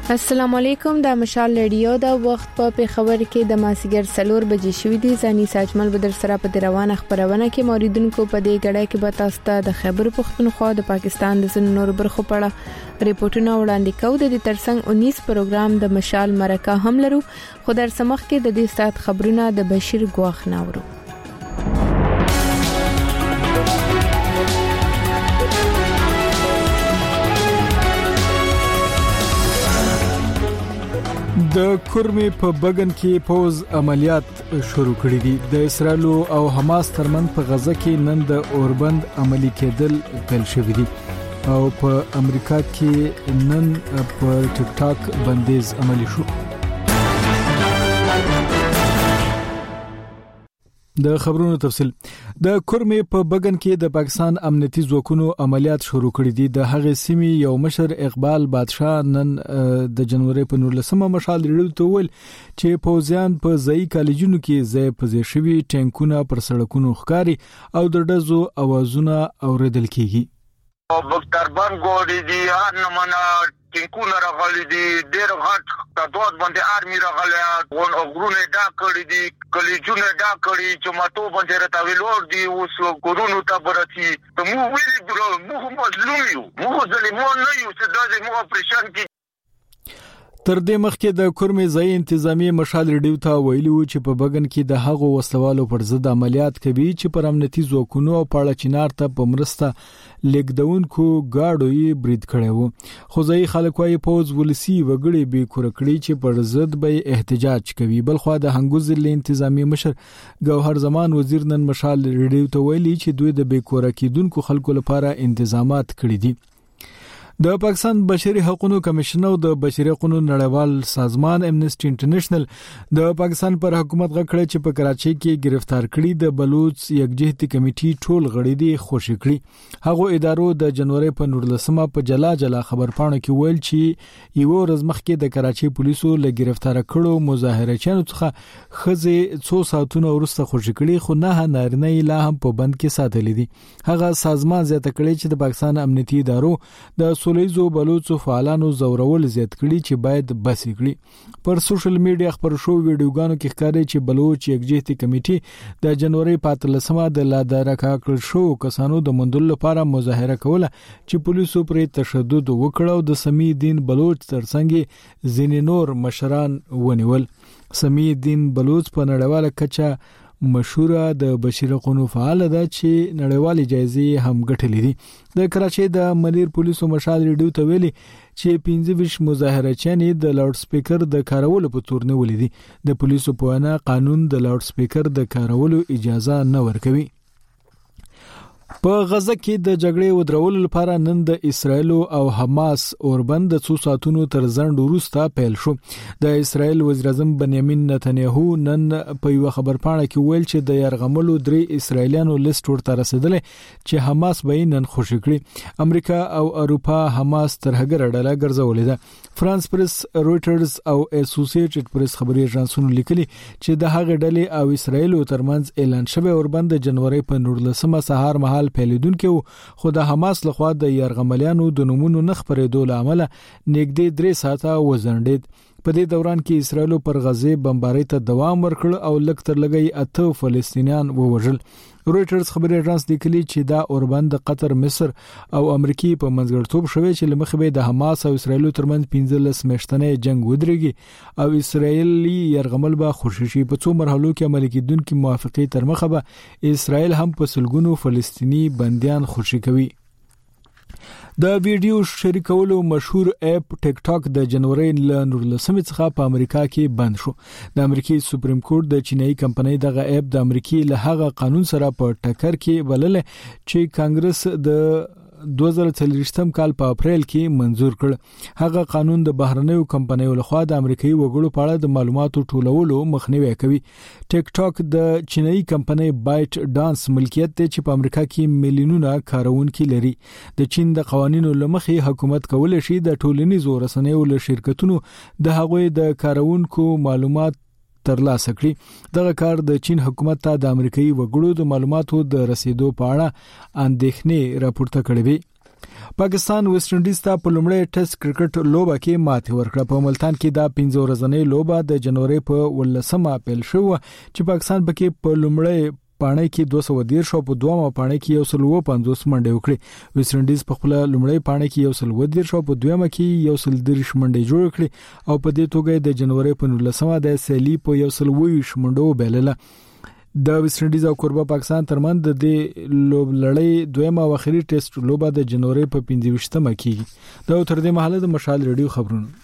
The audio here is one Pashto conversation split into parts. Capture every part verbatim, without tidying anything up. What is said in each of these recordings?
السلام علیکم، د مشال رادیو د وخت په پیښور کې د ماسیګر سلور بجې شوې دي. ځاني ساجمل بدر سره په روانه خبرونه کې موریدونکو په دې غړای کې به تاسو ته د خیبر پختونخوا د پاکستان د ځینو نور برخو په اړه ریپورتونه وړاندې کوو. د ترڅنګ انیس پروګرام د مشال مرکه هم لرو، خو در سمخ کې د دې سات خبرونه د بشیر ګواخ ناورو. د کورمې په بغن کې پوز عملیات شروع کړي دي. د اسرائیل او حماس ترمن په غزه کې نن د اوربند عملی کېدل پیل شوی دي او په امریکا کې نن په ټیک ټاک بندیز عملی شو. د خبرونو تفصیل. د کورمې په بغن کې د پاکستان امنیتي ځواکونو عملیات شروع کړي دي. د هغې سیمې یو مشر اقبال بادشاه نن د جنوري په نولسمه مشال لري ته ویل چې پوزیان په ځای کالجونو کې ځای پزې شوی ټانکونه پر سړکونو ښکاری او د ډزو اوازونه اوریدل کیږي. بختربان ګوري دي هر نمونه ټینکونه راغلي دي، ډېر غټ تدوات باندې آرمي راغلي، غرونه دا کړی دي، کلیجونه دا کړی چې ماتو باندې راتاویلور دي. اوس ګورونو ته برسي ته مو ویلي درو مو مظلوم یو، مو ظالمون نه یو چې دا مو اپریشن کی. تر دې مخکې د کورمې ځای انتظامی مشال ریډیو ته ویلي و چې په بغن کې د هغو وسلوالو پر ضد عملیات کوي چې پر امنیتي ځواکونو او پاړه چینار ته په مرسته لیکدونکو گاډو یې برید کړي وو. خو ځای خلک وايي پوز ولسی وګړي به کورکړي چې پر ضد به احتجاج کوي. بلخو د هنګوزل انتظامی مشر ګوهر زمان وزیر نن مشال ریډیو ته ویلي چې دوی د به کورکیدونکو خلکو لپاره تنظیمات کړي دي. د پاکستان بشري حقوقو کمیشن او د بشري حقوقو نړیوال سازمان امنیسټي انټرنیشنل د پاکستان پر حکومت غکړه چې په کراچۍ کې گرفتار کړي د بلوچ یکجهتي کمیټې ټول غړي دي خوشی کړي. هغه ادارو د جنوري په نولسمه په جلا جلا خبرپاڼو کې ویل چې یو ورځ مخکې د کراچۍ پولیسو له گرفتار کړو مظاهرچیانو څخه خزه څو ساعتونه وروسته خوشی کړي، خو نه نارینه لا هم په بند کې ساتل دي. هغه سازمان زیاته کړي چې د پاکستان امنیتي ادارو د سولیزو بلوچو فعالانو زورول زیات کړي چې باید بس کړي. پر سوشل میډیا خبر شو ویډیوګانو کې ښکاري چې بلوچ یکجهتي کمیټې د جنوري په اتلسمه د لادرکا کړ شو کسانو د مندل لپاره مظاهره کوله چې پولیسو پر تشدد وکړ او د سمی الدین بلوچ ترڅنګ ځینې نور مشران ونیول. سمی الدین بلوچ په نړیواله کچه مشهوره د بشري حقوقو فعال ده چې نړیوالې جایزې هم ګټلې دي. د کراچۍ د منیر پولیسو مشال ریډیو ته ویلي چې پنځه ویشت مظاهرچیان د لاوډ سپیکر د کارولو په تور نه ولیدي. د پولیسو په وینا قانون د لاوډ سپیکر د کارولو اجازه نه ورکوي. په غزه کې د جګړې ودرولو لپاره نن د اسرائیل او حماس اوربند د څو ساعتونو تر ځنډ وروسته پیل شو. د اسرائیل وزیر اعظم بنیامین نتنیاهو نن په یو خبرپاڼه کې ویل چې د يرغملو درې اسرائیلیانو لیست ورته رسیدلی چې حماس به نن خوشی کړي. امریکا او اروپا حماس تر هغه ډله ګرځولې ده. فرانس پریس، رويټرز او اسوسییټډ پریس خبري اژانسونو لیکلي چې د هغه ډلې او اسرائیل ترمنځ اعلان شوی اوربند د جنوري په نولسمه سهار مهال پیلیدونکو، خو د حماس لخوا د يرغملیانو د نمونو نخ پرېدو لامل نږدې درې ساعته وزنډید. په دې دوران کې اسرائیل پر غزه بمبارۍ ته دوام ورکړ او لږ تر لږه اته فلسطینیان ووژل. رويټرز خبري اژانس لیکلي چې دا اوربند د قطر، مصر او امریکای په منځګړیتوب شوی چې لمخې به د حماس او اسرائیل ترمنځ پنځلس میاشتنې جنگ ودرېږي او اسرائیلي يرغمل به خوششي په څو مرحلو کې عملي کېدونکو موافقې تر مخه به اسرائیل هم په سلګونو فلسطینی بنديان خوشي کوي. د ویډیو شریکولو مشهور اپ ټیک ټاک د جنوري ل نولسمه څخه په امریکا کې بند شو. د امریکای سپریم کورټ د چینایي کمپنۍ دغه اپ د امریکای له هغه قانون سره په ټکر کې بلل چې کانګرس د دوه هزار څلوېښتم کال په اپریل کې منزور کړ. هغه قانون د بهرنیو کمپنیو لخوا د امریکایي وګړو په اړه د معلوماتو ټولولو مخنیوي کوي. ټیک ټاک د چینایي کمپنۍ بایټ ډانس ملکیت دی چې په امریکا کې میلیونونه کارونکي لري. د چین د قوانینو لمخې حکومت کولای شي د ټولنیزو رسنیو له شرکتونو د هغوی د کارونکو معلومات ترلاسه کړي. دغه کار د چین حکومت ته د امریکایي وګړو د معلوماتو د رسیدو په اړه اندېښنې راپورته کړې وي. پاکستان ویسټ انډیز ته په لومړی ټیسټ کرکټ لوبه کې ماتې ورکړه. په ملتان کې دا پنځه ورځنۍ لوبه د جنوري په ولسمه اپریل شو چې پاکستان پکې په لومړی پاڼه کې دوه سوه دېرش او په دومره پاڼه کې یو سل و پنځوس منډې وکړې. ویسټ انډیز په خپل لومړی پاڼه کې یو سل و دېرش او په دویمه کې یو سل دېرش منډې جوړ کړې او په دې توګه د جنوري په نولسمه د سیلی په یو سل و ویشت منډو بلله. د ویسټ انډیز او کوربه پاکستان ترمن د دې لوب لړۍ دویمه او اخري ټیسټ لوبه د جنوري په پنځه ویشتمه کې دا تر دې مهاله د مشال ریډیو خبرونه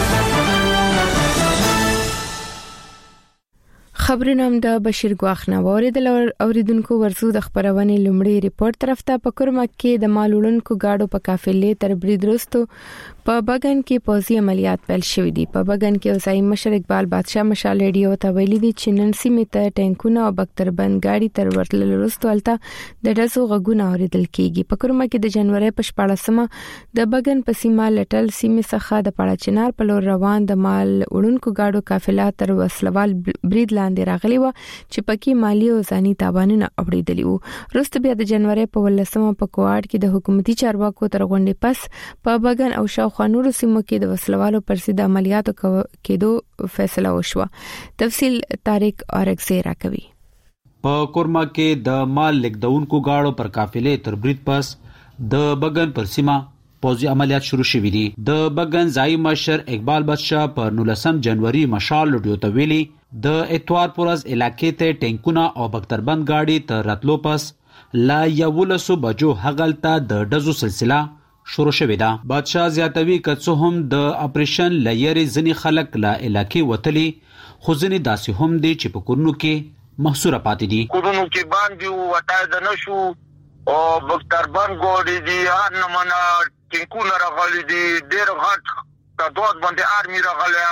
خبرونه هم د بشیر ګواخنواري د اوریدونکو ورسو د خبرونه لومړی ریپورت طرف ته پکرمه کې د مالوړونکو گاډو په قافلې تر برید وروسته په بغن کې پوزي عملیات پیل شوې دي. په بغن کې اوسای مشر اقبال بادشاه مشال ریډیو ته ویلي دي چې نن سیمه ته ټانکونه او بکتربند گاډي تر ورتل وروسته الته د داسو غږونه اوریدل کیږي. پکرمه کې د جنوري په شپږمه د بغن په سیمه لټل سیمه څخه د پړاچنار په لور روان د مال وړونکو گاډو قافله تر وسلوال برید لاندې راغلی و چې پکې مالی او ځاني تاوانونه اوریدلی وو. وروسته بیا د جنوري په ولسمه په کوارد کې د حکومتي چارواکو تر غونډې پس په بغن او شاوخوا نورو سیمو کې د وسلوالو پر ضد عملیاتو کېدو فیصله وشوه. تفصیل طارق اورکزی راکوي. په کورما کې د مال لیکدونکو گاډو پر قافلې تر برید پس د بغن پر سیمه پوزي عملیات شروع شوې دي. د بغن ځای مشر اقبال بادشاه په نولسم جنوري مشال ریډیو ته ویلي د اتوار پورز علاقې ته ټانکونه او بکتربند گاډي تر راتلو پس لا یولسو بجو هغلته د دزو سلسله شروع شوې ده. بادشاه زیاتوي که څه هم د اپریشن لایري ځنی خلک لا علاقې وتلي خو ځنی داسې هم دي چې په کورونو کې محصوره پاتې دي. کورونو کې باندې وټای د نشو او بکتربند ګوډي دي هر نمونه ټینکونه راغلي دي ډېر غټ تعداد باندې آرمي راغلي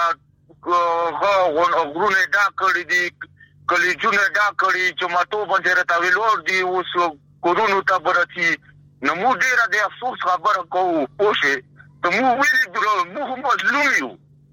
هغه غرونه دا کړی دي کلیجونه دا کړی چې ماتو باندې راټاوي لور دي اوس کورونو ته برتي نو مو ډیره د افسوس خبره کوو پوښه ته مو ویلي درو مو مظلوم یو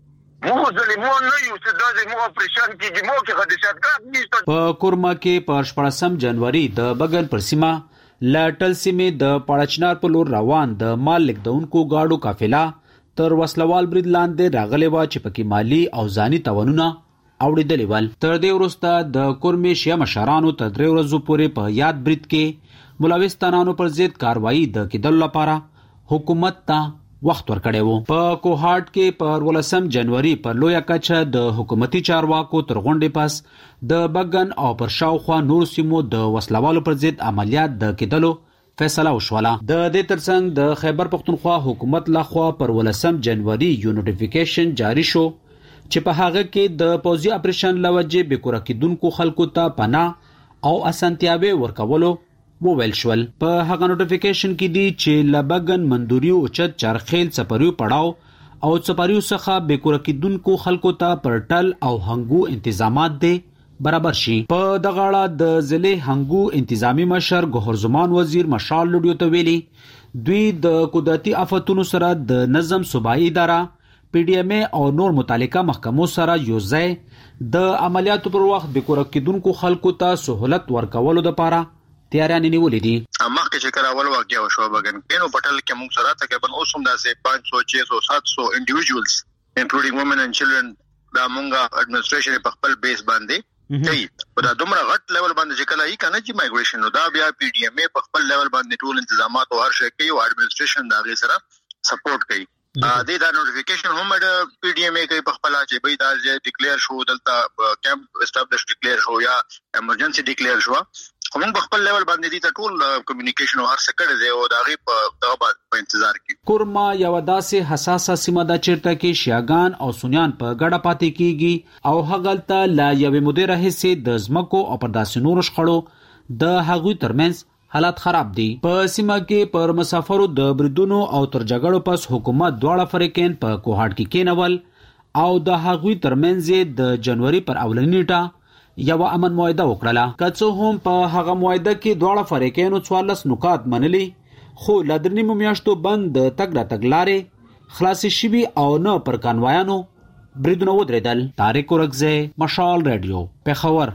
مو ظالمون نه یو چې دا مو اپریشن کې مو کې خدشات کړی. په کورما کې په شپږم جنوري د بغل پر سیمه لاټل سیمه د پړاچنار په لور روان د مال لیکدونکو گاډو قافله تر وسلوال برید لاندې راغلی و چې پکې مالی او ځاني تاوانونه اوریدلې ول. تر دې وروسته د کورمې شیا مشرانو تر درې ورځې پورې په یاد برید کې ملوثانانو پر ضد کاروایی د کېدل لپاره حکومت ته وخت ورکړی وو. په کوهارد کې پر ولسم جنوري پر لویه کچه د حکومتي چارواکو تر غونډې پس د بغن او پر شاوخوا نور سیمو د وسلوالو پر ضد عملیات د کېدلو فیصله وشوله. د دې ترڅنګ د خیبر پختونخوا حکومت لخوا پر ولسم جنوري یو نوټیفیکیشن جاری شو چې په هغه کې د پوزي اپریشن لوجه به کور کېدونکو خلکو ته پناه او اسانتیاوي ورکولو موویل شول. په هغه نوټیفیکیشن کې دی چې لبغن مندوري او چت چرخیل سپریو پړاو او سپریو څخه به کور کېدونکو خلکو ته پرټل او هنګو انتظامات دي برابر شي. په دغه اړه د ضلع هنګو انتظامی مشر ګوهر زمان وزیر مشال لډیو ته ویلي دوی د قدرتي آفتونو سره د نظم صوبایي اداره پی ډی ایم او نور متعلقه محکمو سره یوځای د عملیاتو پر وخت به کور کېدونکو خلکو ته سہولت ورکولو لپاره تیارانه نیولې دي. مخکې چې کله اول واقعیا وشو بغن کینو پټل کې موږ سره تقریبا اوسم داسې پانچ سو چھ سو سات سو انډیویډوالز انکلودینګ وومن اینڈ چلډرن دا موږ اډمنسټریشن په خپل بیس باندې کوي. په دا دومره غټ لیول باندې چې کله یې کنه چې مایګریشن نو دا بیا پی ډی ایم په خپل لیول باندې ټول انتظامات او هر شی کوي او اډمنسټریشن دا غي سره سپورټ کوي. ا دې دا نوټیفیکیشن هم د پی ډی ایم کوي په خپل چې به دا ډیکلیئر شو دلته کیمپ اسټابلیش ډیکلیئر شو یا ایمرجنسي ډیکلیئر شو کوم خپل لیول باندې دي ته ټول کمیونیکیشن او هر څه کړی دی او دا غي په دغه په انتظار کې. کورما یو داسې حساسه سیمه ده چیرته کې شیاغان او سنیان په ګډه پاتې کیږي او هغلته لا یوې مدیره حصے د زمکو او پر داسې نور شخړو د هغوی ترمنځ حالات خراب دي. په سیمه کې پر مسافرو د بریدونو او تر جګړو پس حکومت دواړه فریقین په کوهارد کې کېنول او د هغوی ترمنځ د جنوري پر اولنی نیټه یو امن معاهده وکړه. که څه هم په هغه معاهده کې دواړه فریقینو څوارلس نکات منلي خو لا درې نیمو میاشتو بند د تګ راتګ لارې خلاصې شوي او نه پر کانوایانو بریدونه ودرېدل. طارق اورکزی مشال ریډیو پېښور.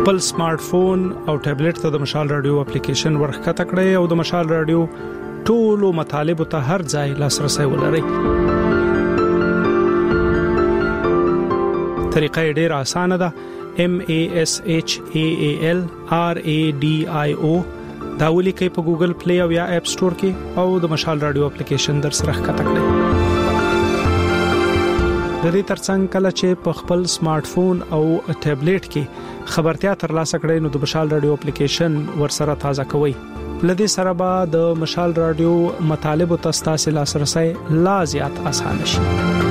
خپل سمارټ فون او ټابلیټ ته د مشال رادیو اپلیکیشن ورخکته کړئ او د مشال رادیو ټولو مطالب ته هر ځای لاسرسي ولرئ. طریقه ډیره اسانه ده. M A S H A A L R A D I O دا ولیکئ په ګوګل پلی او یا اپ سٹور کې او د مشال رادیو اپلیکیشن در سره ښکته کړئ. د دې ترڅنګ کله چې په خپل سمارټ فون او ټابلیټ کې خبرتیا ترلاسه کړئ نو د مشال رادیو اپلیکیشن ورسره تازه کوئ. لدې سره به د مشال رادیو مطالب او تاسو لاسرسي لا زیات آسان شي.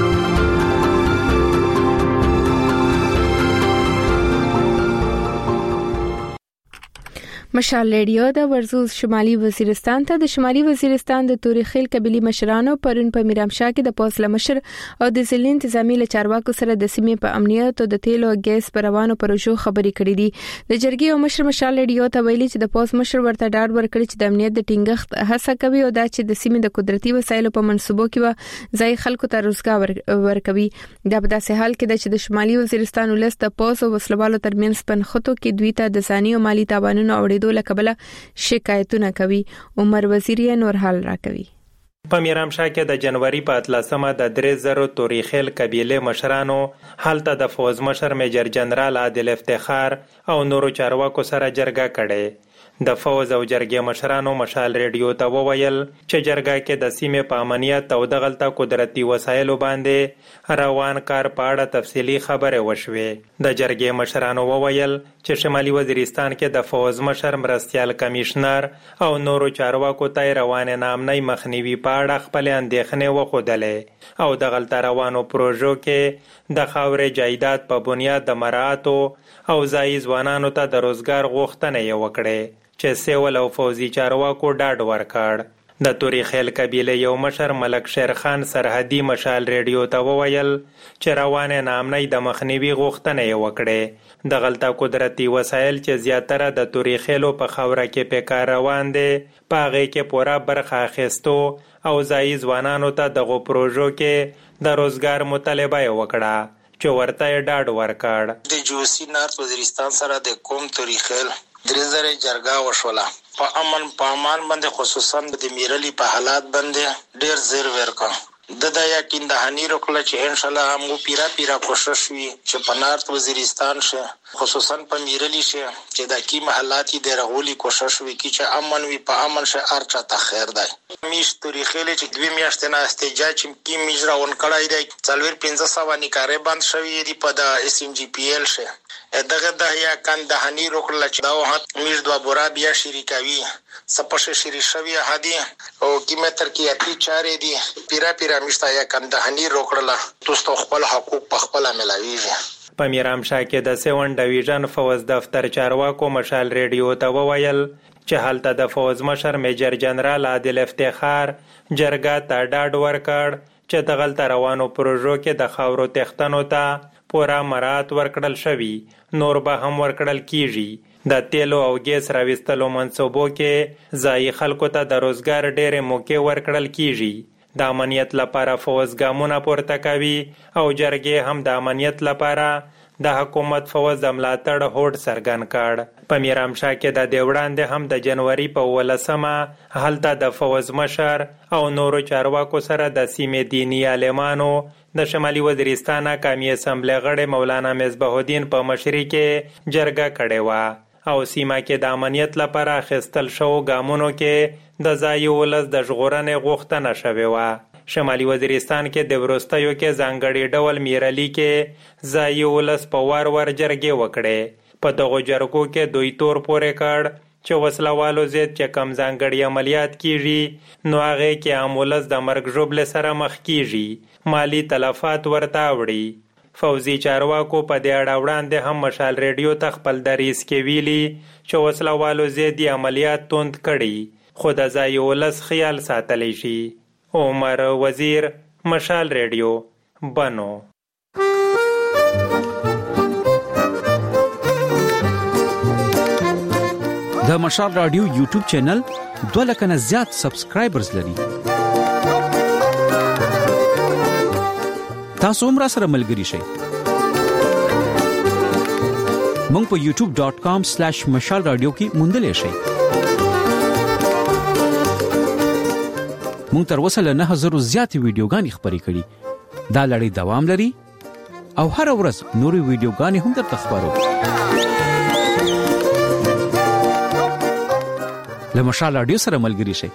مشال رادیو د ورزوز شمالي وزیرستان ته د شمالي وزیرستان د تورخیل قبيلي مشرانو پرون په میرامشاه کې د پوسله مشر او د ضلع انتظامی لچارواکو سره د سیمې په امنیت او د تیلو او ګیس پر روانو پروژو خبرې کړې دي. د جرګې او مشر مشال رادیو ته ویلي چې د پوس مشر ورته ډاډ ورکړي چې د امنیت د ټینګښت هڅه کوي او دا چې د سیمې د قدرتي وسایلو په منسوبو کې ځای خلکو ته روزګار ورکوي. دا په داسې حال کې چې د شمالي وزیرستان ولست د پوس او وسلوالو ترمنځ پنخته کې دوی ته د ثاني او مالی تاوانونو او دوله کبله شکایتونه کوي. عمر وزیر نور حال را کوي. په میرامشاه کې د جنوري په اتلسمه د درې زره تورخیل قبيله مشرانو حالت د فوز مشر میجر جنرال عادل افتخار او نورو چارواکو سره جرګه کړي. د فوز او جرګې مشرانو مشال رادیو ته وویل چې جرګه کې د سیمې په امنیت او د غلطه قدرتي وسایلو باندې روان کار په اړه تفصیلی خبره وشوه. د جرګې مشرانو وویل چې شمالي وزیرستان کې د فوز مشر مرستيال کمشنر او نورو چارواکو ته روان نامنۍ مخنیوي په اړه خپل اندېښنې وښودلې او د غلطه روانو پروژو کې د خاورې جایداد په بنیاد د مراعاتو او ځایي ځوانانو ته د روزګار غوښتنه یې وکړې چې سیول او فوزي چارواکو ډاډ ورکړ. د تورخیل قبيله یو مشر ملک شیر خان سرحدي مشال رادیو ته وویل چې روانه نامنۍ د مخنیوي غوښتنه یې وکړې. د غلطه قدرتي وسایل چې زیاتره د تورخیلو په خوره کې په کار روان دي په هغه کې پوره برخه اخیستو او ځایي ځوانانو ته دغه پروژو کې د روزګار مطالبه یې وکړه چې ورته یې ډاډ ورکړ. د جوسی نارت وزیرستان سره د کوم تورخیل درې زره جرګه وشوله په امن په امان باندې خصوصا د میرلی په حالات باندې ډیر زیر ورکا د د یقین دهانی وکړه چې ان شاء الله موږ پیرا پیرا کوشش وی چې په نارت وزیرستان شه خصوصا په میرلی شه چې د کی محلات د رغولي کوشش وی کی چې امن وی په امن شه ارچا ته خیر دی. میش تاریخي چې دوی میاشتې نه استجاج چې کی میجرا ون کړای دی څلور پنځه سو نکاره بند شوی دی په د اس ام جی پی ال شه دغه د یا کان دهانی وکړه چې دا وخت میش دوا بورا بیا شریکاوی سپشه شری شوی هدي او کیمتر کې اتی چارې دي پیرا پیرا میشتا یا کان دهانی وکړه دوستو خپل حقوق په خپل ملويږي. په میرامشاه کې د سیون ډیویژن فوز دفتر چارواکو مشال رادیو ته وویل چې حالت د فوز مشر میجر جنرال عادل افتخار جرګه ته ډاډ ورکړ چې د غلطه روانو پروژو کې د خاورو تختنو ته پورا مرات ورکړل شوی نور به هم ورکړل کیږي. د تیلو او ګیس راوستلو منصوبو کې ځای خلکو ته د روزګار ډېر موقع ورکړل کیږي. د امنیت لپاره فوز ګامونه پورته کوي او جرګې هم د امنیت لپاره د حکومت فوز د ملاتړ هوډ څرګند کړ. په میرامشاه کې د دیوړاندې هم د جنوري په ولسمه هلته د فوز مشر او نورو چارواکو سره د سیمې دینی عالمانو د شمالي وزیرستان قومي اسمبلی غړي مولانا مصباح الدین په مشرۍ کې جرګه کړې و او سیمه کې د امنیت لپاره خستل شو ګامونو کې د ځای ولز د ژغورنې غوښتنه شوې و. شمالي وزیرستان کې د ورستیو کې ځانګړي ډول میرلی کې ځای ولز په وار ور جرګې وکړي. په دغه جرګو کې دوی تور پورې کړ چې وسلوالو زید چې کم ځانګړي عملیات کیږي نو هغه کې امولز د مرګ ژوبل سره مخ کیږي مالی تلفات ورته وړي. فوزي چارواکو په دې اړه وړاندې هم مشال رادیو ته خپل دریس کې ویلي چې وسلوالو زیدي عملیات توند کړي خو د ځای ولس خیال ساتلی شي. عمر وزیر مشال رادیو بنو. د مشال رادیو یوټیوب چینل دوه لک نه زیات سبسکرایبرز لري. تاسو هم را سره ملګری شئ. مونږ په یوټیوب ډاٹ کام سلیش مشال رادیو کې موندلې شئ. مونږ تر اوسه له نه هزار زیاتې ویډیوګانې خپرې کړې. دا لړۍ دوام لري او هر ورځ نورې ویډیوګانې هم درته خبرو. له مشال رادیو سره ملګري شئ.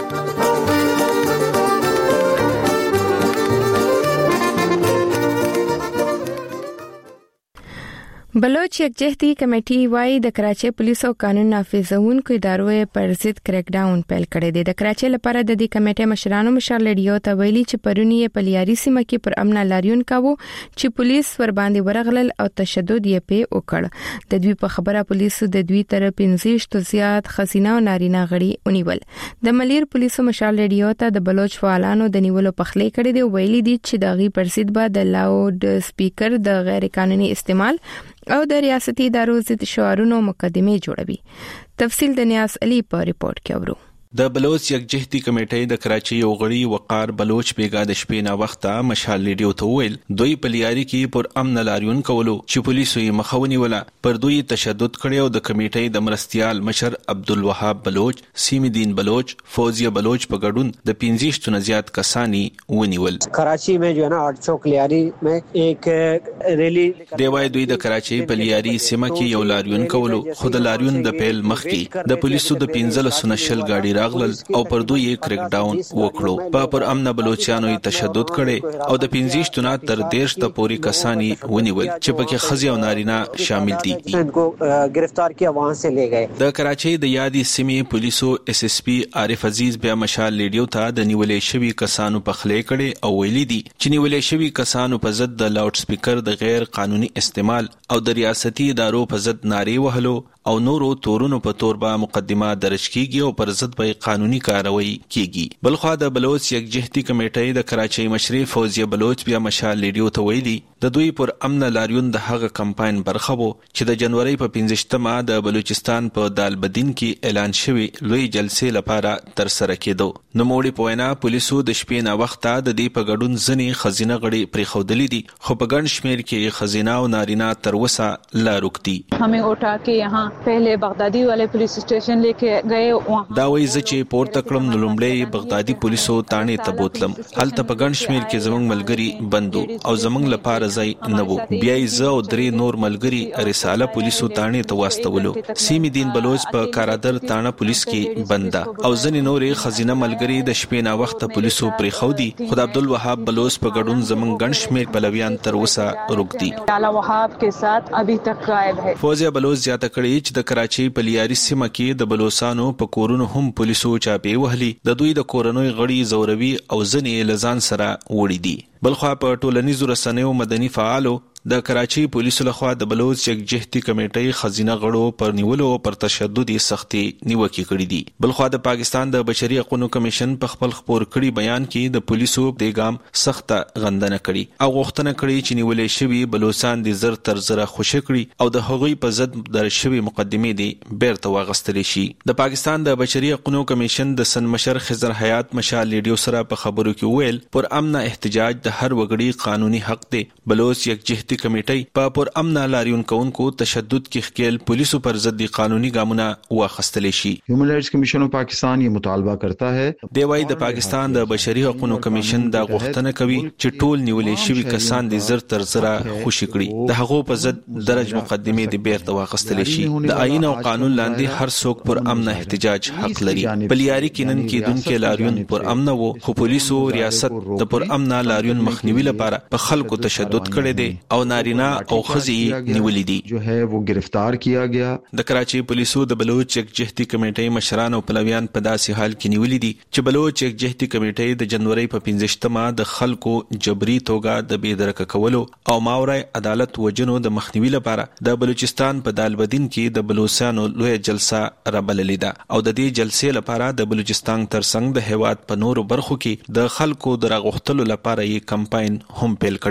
بلوچ یکجهتي کمیټي وايي د کراچي پولیسو قانون نافذونکو ادارو پر ضد کریک ډاون پیل کړی دی. د کراچي لپاره د دې کمیټې مشرانو مشال لډیو ته ویلي چې پرونی په لیاري سیمه کې پر امن لاریون کاوه چې پولیس ور باندې ورغلل او تشدد یې په وکړ. د دوی په خبره پولیسو د دوی تر پنځه شتو زیات خزینه او نارینه غړي ونیول. د ملیر پولیسو مشال لډیو ته د بلوچ فعالانو د نیولو پخلې کړې دی. ویلي دي چې دغه پر ضد به د لاود سپیکر د غیر قانوني استعمال او د ریاستي ادارو ضد شعارونو مقدمه جوړوي. تفصیل د نیاز علي په ریپورت کې اورو. د بلوچ یکجهتي کمیټې د کراچي یو غړي وقار بلوچ بیګا د شپې نه وخته مشال لیډیو ته ویل دوی په لیاري کې پر امن لاریون کولو چې پولیسو یې مخاوني ولا پر دوی تشدد کړي او د کمیټې د مرستيال مشر عبدالوهاب بلوچ، سیمی دین بلوچ، فوزیه بلوچ په ګډون د پنځه شتو زیات کسانی ونیول. کراچي میں جو ہے نا آٹھ چوک لیاري میں ایک ریلی دی وای دوی د کراچي په لیاري سیمه کې یو لاریون کولو خود لاریون د پیل مخ کې د پولیسو د پنځه لسو نشل گاډي راغلل او پر دوی یې کریک ډاون وکړو. په پر امن بلوچستانو یې تشدد کړي او د پنځه شتونه تر دیرش ته پوری کسانی ونیول چې پکې خزي او نارینه شامل دي. کو گرفتار کیا وہاں سے لے گئے. د کراچي د یادي سیمې پولیسو اس اس پی عارف عزیز بیا مشال لیډیو ته د نیولې شوی کسانو په خلې کړي او ویلي دي چې نیولې شوی کسانو په ضد د لاوډ سپیکر د غیر قانوني استعمال او د ریاستي ادارو په ضد ناري وهلو او نورو تورونو په تور به مقدمه درج کیږي او پر ضد به قانوني کاروایی کیږي. بلخوا د بلوچ یکجهتي کمیټې د کراچي مشري فوزیه بلوچ بیا مشال لیډیو ته ویلي د دوی پر امن لاریون د هغه کمپاین برخه وو چې د جنوري په پنځشتمه د بلوچستان په دالبدین کې اعلان شوی لوی جلسې لپاره تر سره کېدو. نو موړي په وینا پولیسو د شپې نه وخته د دې په ګډون ځنی خزینه غړي پرې خودلې دي خو په ګڼ شمیر کې خزینه او نارینه تر وسه لا رکتی. हमें उठा के यहाँ पहले बगदादी वाले पुलिस स्टेशन लेके गए. वहाँ دا وایي چې پورته کړم نو لومړی بغدادي پولیسو تانې ته بوتلم. هلته په ګڼ شمیر کې زموږ ملګری بندو او زموږ لپاره ځای نه وو. بیا یې زه او درې نور ملګری رساله پولیسو تانې ته واستولو. سیمی دین بلوچ په کارادر تانه پولیس کې بندا او ځنې نورې خزینه ملګری د شپې نه وخت پولیسو پرې خو دي. خدای عبدالوهاب بلوچ په ګډون زموږ ګڼ شمیر پلویان تر وسه رکدي. علی وهاب کے ساتھ ابھی تک غائب ہے. فوزیه بلوچ زیاته کړي چې د کراچي په لیاري سیمه کې د بلوچستانو په کورونو هم پولیسو چاپې وهلي. د دوی د کورنوي غړي زوروي او ځنې لزان سره وړي دي. بلخوا په ټولنیزو رسنیو مدني فعالو د کراچي پولیسو لخوا د بلوچ یکجهتي کمیټې خزینه غړو پر نیولو پر تشددي سختي نیوکې کړې دي. بلخوا د پاکستان د بشري حقوقو کمیشن په خپل خبر کړي بیان کې د پولیسو د ګام سخته غندنه کړي او غوښتنه کړي چې نیولې شوی بلوچستان د زر تر زره خوشی کړي او د هغوی په ضد در شوی مقدمه دي بیرته واغستل شي. د پاکستان د بشري حقوقو کمیشن د سن مشر خضر حیات مشال لیډیو سره په خبرو کې ویل پر امن احتجاج د هر وګړي قانوني حق دی. بلوچ یکجهتي کمیټې په پر امن لاریون کوونکو تشدد کې خپل پولیسو پر ضد قانوني ګامونه واخستل شي. هیومن رائټس کمیشن آف پاکستان یہ مطالبہ کرتا ہے. دی وايي د پاکستان د بشري حقوقو کمیشن دا غوښتنه کوي چې ټول نیولې شوی کسان د زر تر زره خوشی کړي. د هغو په ضد درج مقدمه د بیرته واخستل شي. د آئین او قانون لاندې هر څوک پر امن احتجاج حق لري. بلیاري کې نن کې دونکو لاریون پر امن وو خو پولیسو ریاست د پر امن لاریون مخنیوي لپاره په خلکو تشدد کړي دي او نارینه او خزي نیولې دي. جو ہے وہ گرفتار کیا گیا. د کراچي پولیسو د بلوچ یکجهتي کمیټې مشران او پلویان په داسې حال کې نیولې دي چې بلوچ یکجهتي کمیټې د جنوري په پنځشتمه د خلکو جبري توګه د بېدرکه کولو او ماورای عدالت وجنو د مخنیوي لپاره د بلوچستان په دالبدین کې د بلوچستانو لوی جلسه رابللې ده او د دې جلسې لپاره د بلوچستان ترڅنګ د هیواد په نورو برخو کې د خلکو د راغښتلو لپاره یې کمپاین هم پیل کړی دی.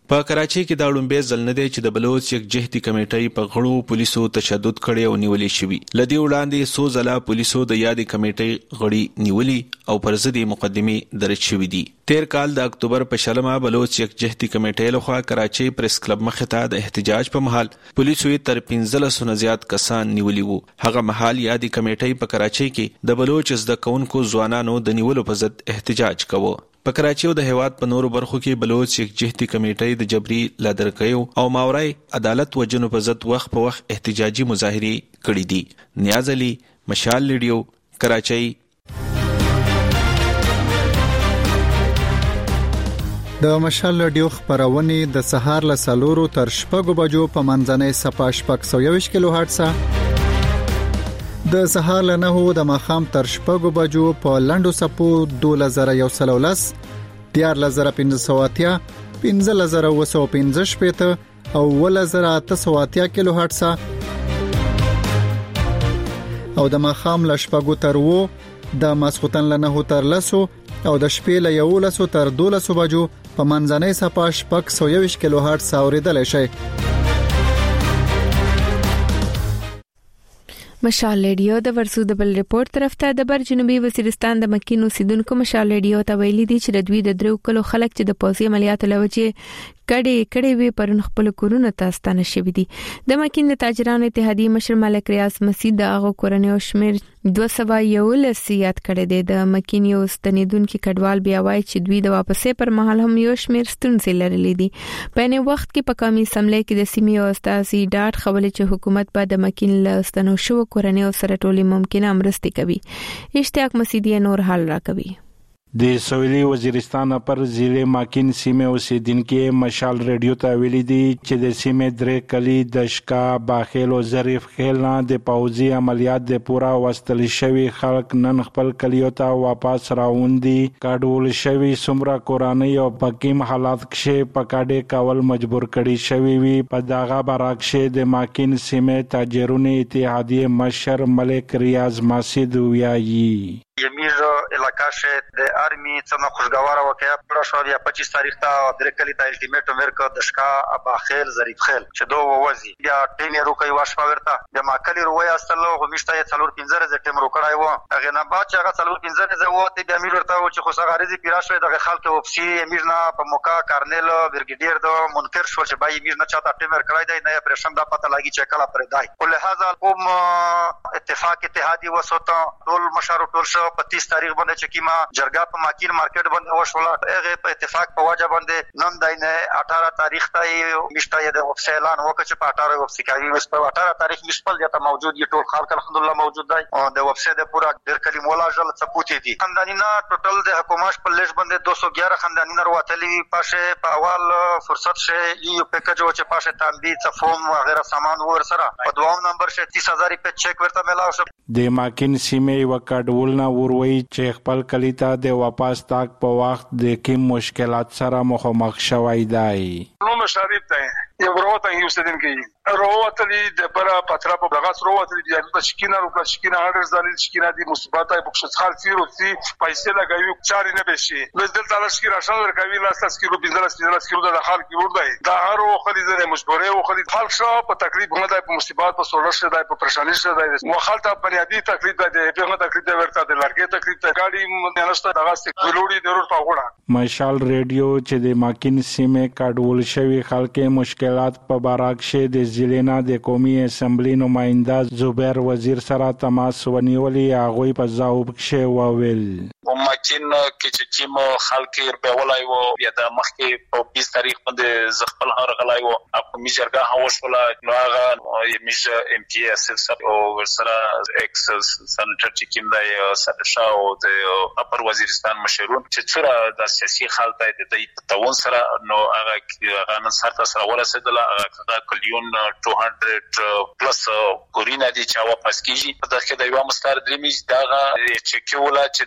په کراچۍ کې دا لومبه ځل نه دی چې د بلوچ یک جهتي کمیټې په غړو پولیسو تشدد کړي او نیولې شوی. لدی وړاندې سو ځله پولیسو د یادې کمیټې غړي نیولې او پر ضد مقدمه درج شوې دي. تیر کال د اکتوبر په شلمه بلوچ یک جهتي کمیټې لخوا کراچۍ پریس کلب مخ ته د احتجاج په محل پولیسو تر پنځلس سو زیات کسان نیولې وو. هغه محل یادې کمیټې په کراچۍ کې د بلوچ زده کوونکو ځوانانو د نیولو په ضد احتجاج کوو. په کراچۍ او د هیواد په نورو برخو کې بلوچ یک جهتي کمیټې د جبري لادرکیو او ماورای عدالت وجنو په ضد وخت په وخت احتجاجي مظاهرې کړې دي. نیاز علي، مشال ریډیو، کراچۍ. د مشال ریډیو خبرونه د سهار له سلورو تر شپږو بجو په منځنۍ صفه شپږ سوه یوویشت کیلو هرتز، د سهار له نهو د ماښام تر شپږو بجو په لنډو صفو دوه زره یو سل ولس، دیار زره پنځه سوه اتیا، پنځه زره اوه سوه پنځه شپېته او اووه زره اته سوه اتیا کیلو هرتز، او د ماښام له شپږو تر اووه، د ماسخوتن له نهو تر لسو او د شپې له یولسو تر دولسو بجو په منځنۍ صفه شپږ سوه یوویشت کیلو هرتز اوریدلای شئ. مشال ریډیو د ورسو د بل ریپورت طرف ته د بر جنوبي وزیرستان د مکین اوسیدونکو مشال ریډیو ته ویلي دي چې د دوی د درو کلو خلک چې د پوځي عملیاتو لوجې کډې کډې وی پرون خپل کورونه ته ستانه شوی دي. د مکین د تاجرانو اتحادیه مشر ملک ریاض مسعود د هغه کورنۍ شمیر دوه سوه یولس یاد کړی دی. د مکین یو ستنیدونکو کډوال بیا وایي چې دوی د واپسې پر مهال هم یو شمیر ستونزې لرلې دي. په نه وخت کې په قومي اسمبلی کې د سیمې او استازي ډاټ خبرې چې حکومت به د مکین له ستنو شو کورنۍ سره ټولې ممکنه مرستې کوي. اشتیاق مسعودی نور حال را کوي. د سویلي وزیرستان پر ضلع ماکین سیمه اوسیدونکو مشال ریډیو ته ویلي دي چې د سیمه درې کلی د شکا باخیل او ظریف خیل نه د پوځي عملیات د پورا وستل شوی خلک نن خپل کلیو ته واپس راوندي. کډول شوی سمرا کورانی او پکیم حالات کې پکاډې کول مجبور کړي شوی وي. په داغه براکشه د ماکین سیمه تاجرونو اتحادیه مشر ملک ریاض مسعود ویایي یمیر علاقه شه د آرمی څنګه خوشګوار واقعیا پر شو د پچیس تاریخ ته درې کلی ته الټیمیټ امریکا د شکا اباخیل ظریف خیل چې دوه ووزي بیا ټیم یې روکي واش پاورتا د ماکلی روي اصله غو مشته یې څلور پنځه ز ټیم روکړای و هغه نه بعد چې هغه څلور پنځه ز وته د امیر ورته چې خو سغاريزي پیراشه د خلک وبسي امیر نه په موقع کارنل برګیډیر د منکر شو چې بای امیر نه چاته ټیم ورکړای دی نه پرشم د پته لګي چې کله پر دای په لحاظ کوم اتفاق اتحادی وسوته ټول مشارو ټول په تیس تاریخ باندې چې کیما جرګه په ماکین مارکیټ باندې وشوله هغه په اتفاق په واجب باندې نن داینه اٹھارہ تاریخ ته مشته د اعلان وکړ چې په اٹھارہ وبسکایي وس په اٹھارہ تاریخ مشپل جته موجود دي ټول خلک الحمدلله موجود دي او د وبسایت د پورا ډیر کلی مولا جل ثبوت دي خاندانینا ټوټل د حکومت په لیش باندې دوه سوه یازده خاندانینا وروتلی پاشه په اول فرصت شه یو پیکج او چې پاشه تنبیه صفوم وغیرہ سامان ور سره په دوام نمبر شه تیس هزار په چیک ورته ملاو شو. د ماکین سیمه وکړول نه وروي چې خپل کلی ته د واپس تاک په وخت د کوم مشکلات سره مخامخ شوی دی. نو مشارب ته یو وروته یو ستدین کې وروته د برا پاترا په بغاس وروته د د شکینه رو په شکینه هر ځل شکینه د مصیبت په خصوص خال فیرو سی پیسې لګوي چاري نه بشي بس دلته لاشکي راشن ورکوي لاس کیلو بنزل بنزل کیلو د خال کې ور دی دا هر خلی زره مجبوره او خلی خلک شو په تکلیف نه دی په مصیبت په سولر شه دی په پریشانی شه دی مخالطه بنیادی تکلیف دی په تکلیف دی ورته د لارګي تکلیف ته ګاډي منسته دغه ست ویلوړي ضرور پاغوړه. مشال ریډیو چې د ماکین سیمه کډول شوی خلک مشکلات په باراکشه د ضلع د قومي اسمبلی نماینده زبیر وزیر سره تماس ونیولي هغه په ځواب کې وویل ماکین کې چې چیم خلک په ولای وو یا د مخکې په بیس تاریخ باندې زغپل هر غلای وو په میجرګه هوښوله نو هغه میج ام پی اس او سره ایکس سنټر چې کیم دی سدشا او د اپر وزیرستان مشرون چې څوره د سیاسي حالت د دې توون سره نو هغه هغه نن سره سره ورسېدل هغه کلیون دوه سوه پلس کورینا دي چې واپس کیږي په دغه د یو مستر درمیج دغه چې کیولا چې د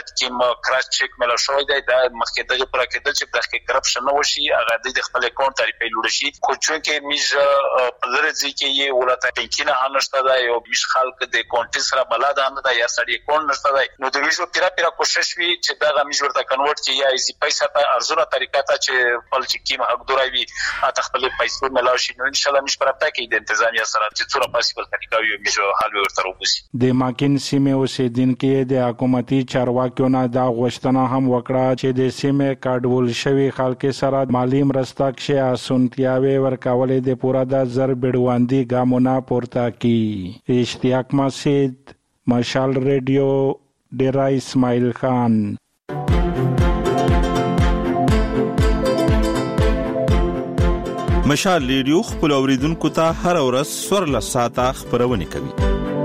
چې کوم کراس چک مل شوی دی دا مخکې دغه پر کې چې دغه کرپشن نه وشي هغه د خپل اکاونټ تعریفې لوړ شي خو چې میز په درځي کې یې ولته بانکینه هنشته دا یو میش خلک د اکاونټ سره بلاد نه دا یا سړی اکاونټ نشته دا نو د میزو پیرا پیرا کوشش وی چې دا میز ورته کنورټ کې یا ایزي پیسې ته ارزونه طریقه ته چې خپل چې کیم حق دوراوي اته خپل پیسې ملاشي نو ان شاء الله مش پرته کې د انتظامیه سره چې څوره پاسیبل طریقه وي میزو حل ورته وګوري د ماکین سیمه اوسیدونکو د حکومتي چارواکیو نه دا غوښتنه هم وکړه چې د سیمه کډول شوی خلک سره مالی مرسته کې اسونتیاوي ورکولې د پورا د زر بډواندي ګامونه پورته کی اشتیاق مسجد مشال ریډیو ډیرا اسماعیل خان مشال ریډیو خپل اوریدونکو ته هر ورځ سورل ساعته خبرونه کوي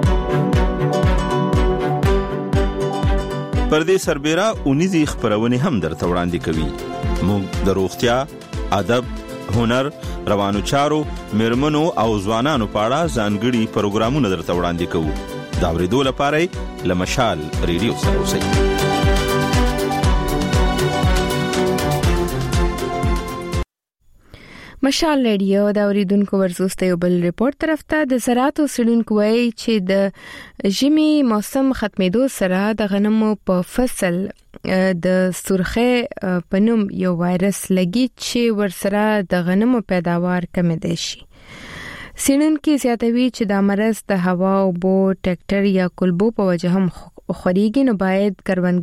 پردې سربېره اونیزي خبرونه هم درته وړاندې کوي موږ د روغتیا ادب هنر روانو چارو مرمنو او ځوانانو په اړه ځانګړي پروګرامونه درته وړاندې کوو دا ورېدو لپاره لمشال ریډیو سره اوسئ مشال ریډیو دا اوریدونکو ورزوسته یو بل ریپورت طرف ته د زراعت اوسیدونکو وایي چې د ژمي موسم ختمېدو سره د غنمو په فصل د سرخه پنوم یو وایرس لګي چې ورسره د غنمو پیداوار کم دي شي سینونکو زیاتوي چې د مرز د هوا او بو ټریکټر یا کلبو په وجه هم خوريږي نو باید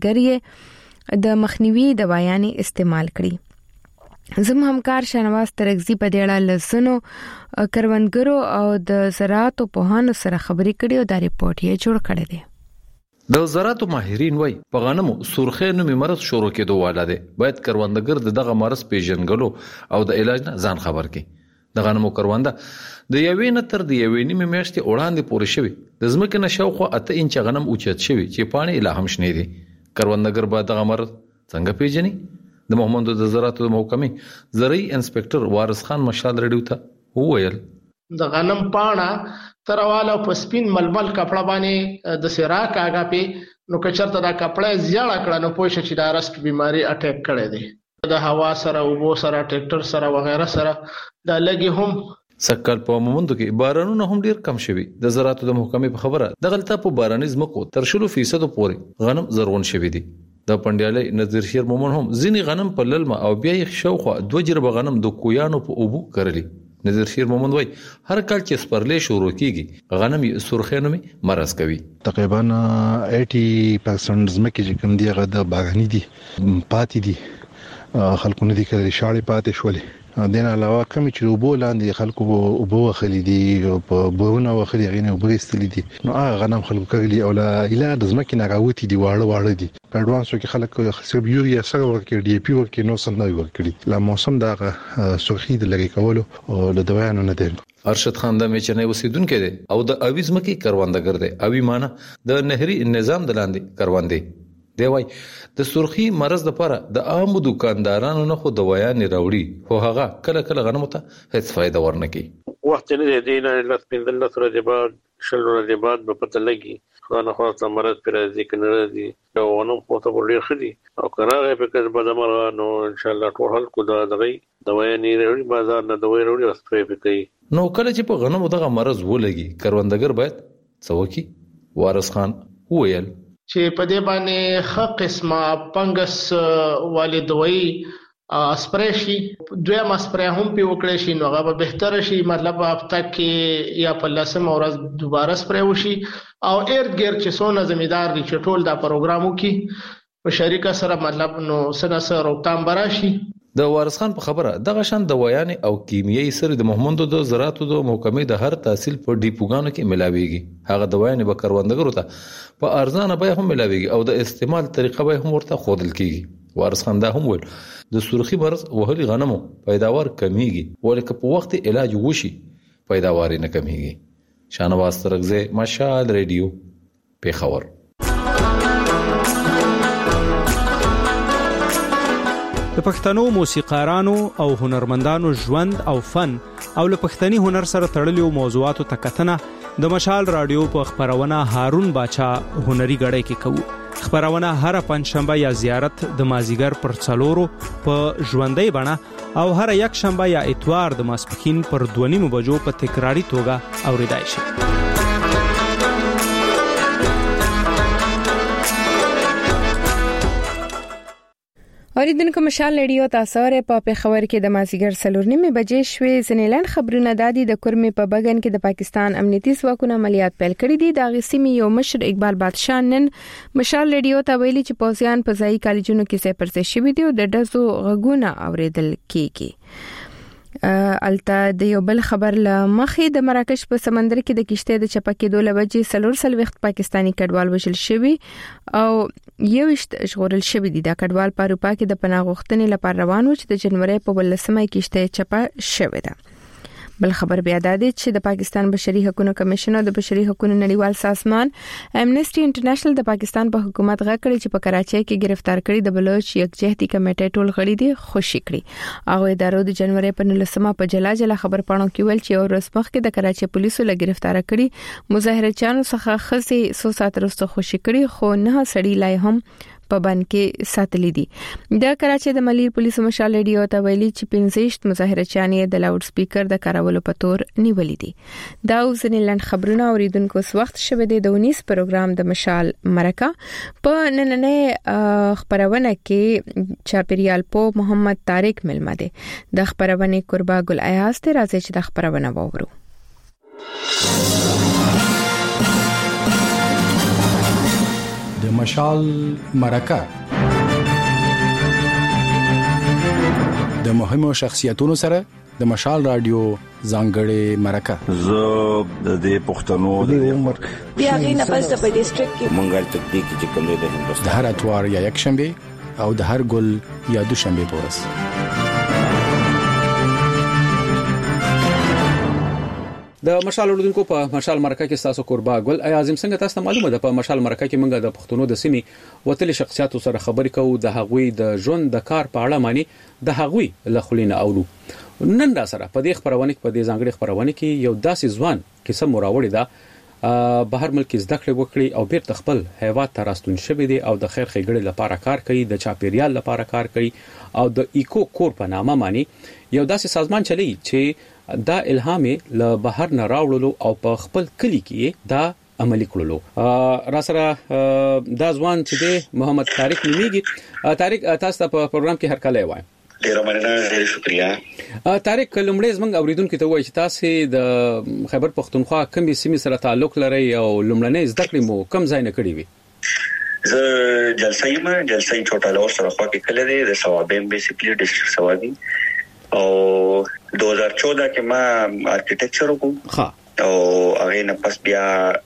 کروندګر د مخنیوي دوايانې استعمال کړي زم همکار شنواز ترغزی په ډېړه لسنو کروندګرو او د زراعت په هانو سره خبرې کړي او دا ریپورت یې جوړ کړی دی د زراعت ماهرین وای په غنمو سرخه نومي مرض شروع کېدو واله دی باید کروندګر دغه مرض پیژنګلو او د علاج نه ځان خبر کړي د غنمو کرونده د یوې نه تر د یوې نیمه میاشتې وړاندې پورې شوی د ځمکې نه شاوخوا اته انچ غنم اوچت شوی چې پانی لا هم شنه دي کروندګر به دغه مرض څنګه پیژني د محمد د زراعت د محکمې زرعي انسپکټر وارث خان مشال ریډیو ته وویل د غنم پاڼه ترواله په سپین ململ کپڑا باندې د سراک آګه په نو کچرته دا کپڑا زیاړه کړه نو پوه شي چې دا رست بیماری اٹیک کړي دي د هوا سره او بو سره ټریکټر سره وغیرہ سره دا لګي هم سکل په مومندو کې بارانونه هم ډیر کم شوي د زراعت د محکمې په خبره د غلطه په بارانیز مکو تر شلو فیصد پورې غنم زرغون شوي دي د پندیالي نظر شیر مومن هم ځینی غنم په للمه او بیا یې شوخه دوه جربه غنم د کویانو په اوبو کړلی نظر شیر مومن وای هر کال چې سپرلې شروع کیږي غنم یې سرخینو می مرز کوي تقریبا اسی پرسنټ زمکه چې کوم دی هغه د باغانی دي پاتې دي خلکونه دي کړي شاړې پاتې شولې دین علاوه کوم چې وبو لاندې خلکو وبو خلی دي په بورونه وخلی غینه وبو استلی دي نو هغه غنم خلکو کړي او لا اله د زمکه نه راوتی دي واړه واړه دي په اډوانسو کې خلک خسب یوریا سره ورکړي دی پی ورکړي نو سم نه ورکړي لا موسم دا سرخی د لګي کولو او د دوایانو نه دي ارشد خان د میچنې وسیدونکو دي او د اویز مکی کروندګر دي اوی معنی د نهري نظام د لاندې کروندې دی وای د سرخی مرز د لپاره د عام دکاندارانو نه خو دوايان راوړي خو هغه کله کله غنمو ته هیڅ فائدہ ورنکي وخت نه دی نه لاس پندل سره دی بعد شلو دی بعد په پته لګي خو نه خو ته مرز پر ځکه نه دی نو ونو په تو ډیر خدي او کنه په کس به دمر نو ان شاء الله ټول حل کو دا دغه دوايان راوړي بازار نه دوايي راوړي او سپری پکې نو کله چې په غنمو دغه مرز ولګي کروندګر باید څوکي وارث خان وویل چې په دې باندې خ قسمه پنګس والدوي اسپری شي دویم اسپری هم په وکړې شي نو هغه به بهتر شي مطلب هفته کې یا په لسم ورځ دوباره اسپری وشي او ارد ګر چې څونه زمیدار دي چې ټول دا پروګرامو کې په شریکه سره مطلب نو سره سره روکتام براشي د وارث خان په خبره دغه شان دوايان او کیمیاوي سره د محمد د زراعت د محکمې د هر تحصیل په ډیپوګانو کې ملاويږي هغه دوايان به کروندګرو ته په ارزانه به هم ملاويږي او د استعمال طریقه به هم ورته خودل کیږي وارث خان دا هم ول د سرخی مرز وهلي غنمو پیداوار کمیږي ولکه په وخت علاج وشي پیداوار نه کمیږي شانواز ترغزه مشال ریډیو په خبر د پښتنو موسیقارانو او هنرمندانو ژوند او فن او له پښتني هنر سره تړلو موضوعاتو ته کتنه د مشال رادیو په خبرونه هارون باچا هنري غړې کې کوو خبرونه هر پنځشنبه یا زیارت د مازیګر پر څلورو په ژوندۍ بڼه او هر یک شنبه یا اتوار د ماسپښین پر دوه نیمو بجو په تکراری توګه اوریدای شي. اوریدونکو مشال ریډیو تاسو لري په پیښور کې د مازیګر څلور نیمه بجې شوې زنیلن خبرونه دادي د کورمې په بغن کې د پاکستان امنیتي ځواکونو عملیات پیل کړي دي. د غسیمي یو مشر اقبال بادشاه نن مشال ریډیو ته ویلي چې پوزیان په ځای کالجونو کې څه پرځې شوی دي او د دزو غږونه اوریدل کیږي. الته د یو بل خبر لمخې د مراکش په سمندر کې د کشته د چپکې دوله بجې سلور سل وخت پاکستانی کډوال وشل شوی او یوشت ژغورل شوی دي. د کډوال په اروپا کې د پناه غوښتنې لپاره روان و چې د جنوري په ولسمه کشته چپه شوی ده. بل خبر بیا د دې چې د پاکستان بشري حقوقو کمیشن او د بشري حقوقو نړیوال سازمان امنیسټي انټرنیشنل د پاکستان په حکومت غږ کړی چې په کراچۍ کې گرفتار کړي د بلوچ یکجهتي کمیټې ټول غړي دي خوشی کړي. هغه ادارو د جنوري په نولسمه په جلا جلا خبر پاڼو کې ویل چې ورځ مخکې د کراچۍ پولیسو له گرفتار کړي مظاهرچیانو څخه خسي څو ساعت وروسته خوشی کړي خو نه سړی لای هم په باندې کې ساتلې دي. د کراچۍ د ملي پولیسو مشال ریډیو ته ویلي چې پنځه مظاهرچیان د لاوډ سپیکر د کارولو په تور نیولې دي. دا اوسنیلن خبرونه اوریدونکو اس وخت شوه د اونیس پروګرام د مشال مرکه په نننې خبرونه کې چاپیریال په محمد طارق ملما دي. د خبرونه قربا ګل ایاز ته راځي چې د خبرونه وورو. د مشال مرکه د مهمو شخصیتونو سره د مشال رادیو ځانګړې مرکه زه د دې پښتنو د عمر بیا غینه پس په ډیسټریکټ کې منګل تکتیک چې کوم د هندوستان د هر اتوار یا یک شنبه او د هر ګل یا دوشنبه په ورځ د مشال وروډونکو په مشال مرکه کې تاسو قربا ګل اعظم څنګه تاسو معلومه ده په مشال مرکه کې موږ د پښتنو د سیمې وتلي شخصیتو سره خبرې کوو د هغوی د ژوند د کار په اړه معنی د هغوی له خلینو اورو. نن دا سره په دې خبرونه کې په دې ځانګړي خبرونه کې یو داسې ځوان کیسه مراوړی ده بهر ملک زده کړې وکړي او بیرته خپل هیواد ته راستون شوی دی او د خیر ښېګړې لپاره کار کوي د چاپیریال لپاره کار کوي او د ایکو کور په نامه معنی یو داسې سازمان چلی چې دا الهام له بهر نه راوړلو او په خپل کلی کې دا عملی کړلو. را سره دا ځوان چې دی محمد طارق نومیږي. طارق تاسو په پروګرام کې هر کله وایم. ډیر مننه، ډیر شکریا. طارق لومړی زمنګ اوریدونکو ته وایي چې تاسو د خیبر پختونخوا کومې سیمې سره تعلق لري او لومړنۍ زده کړې مو کوم ځای نه کړې وي؟ زه جلسه یم، جلسه چوټاله ور سره خوا کې کله دی د سوابین بیسیکلی ډیسټریکټ سوابي او دو هزار چودہ کې ما آرکیټیکچر وکړ. ها او هغه نه پس بیا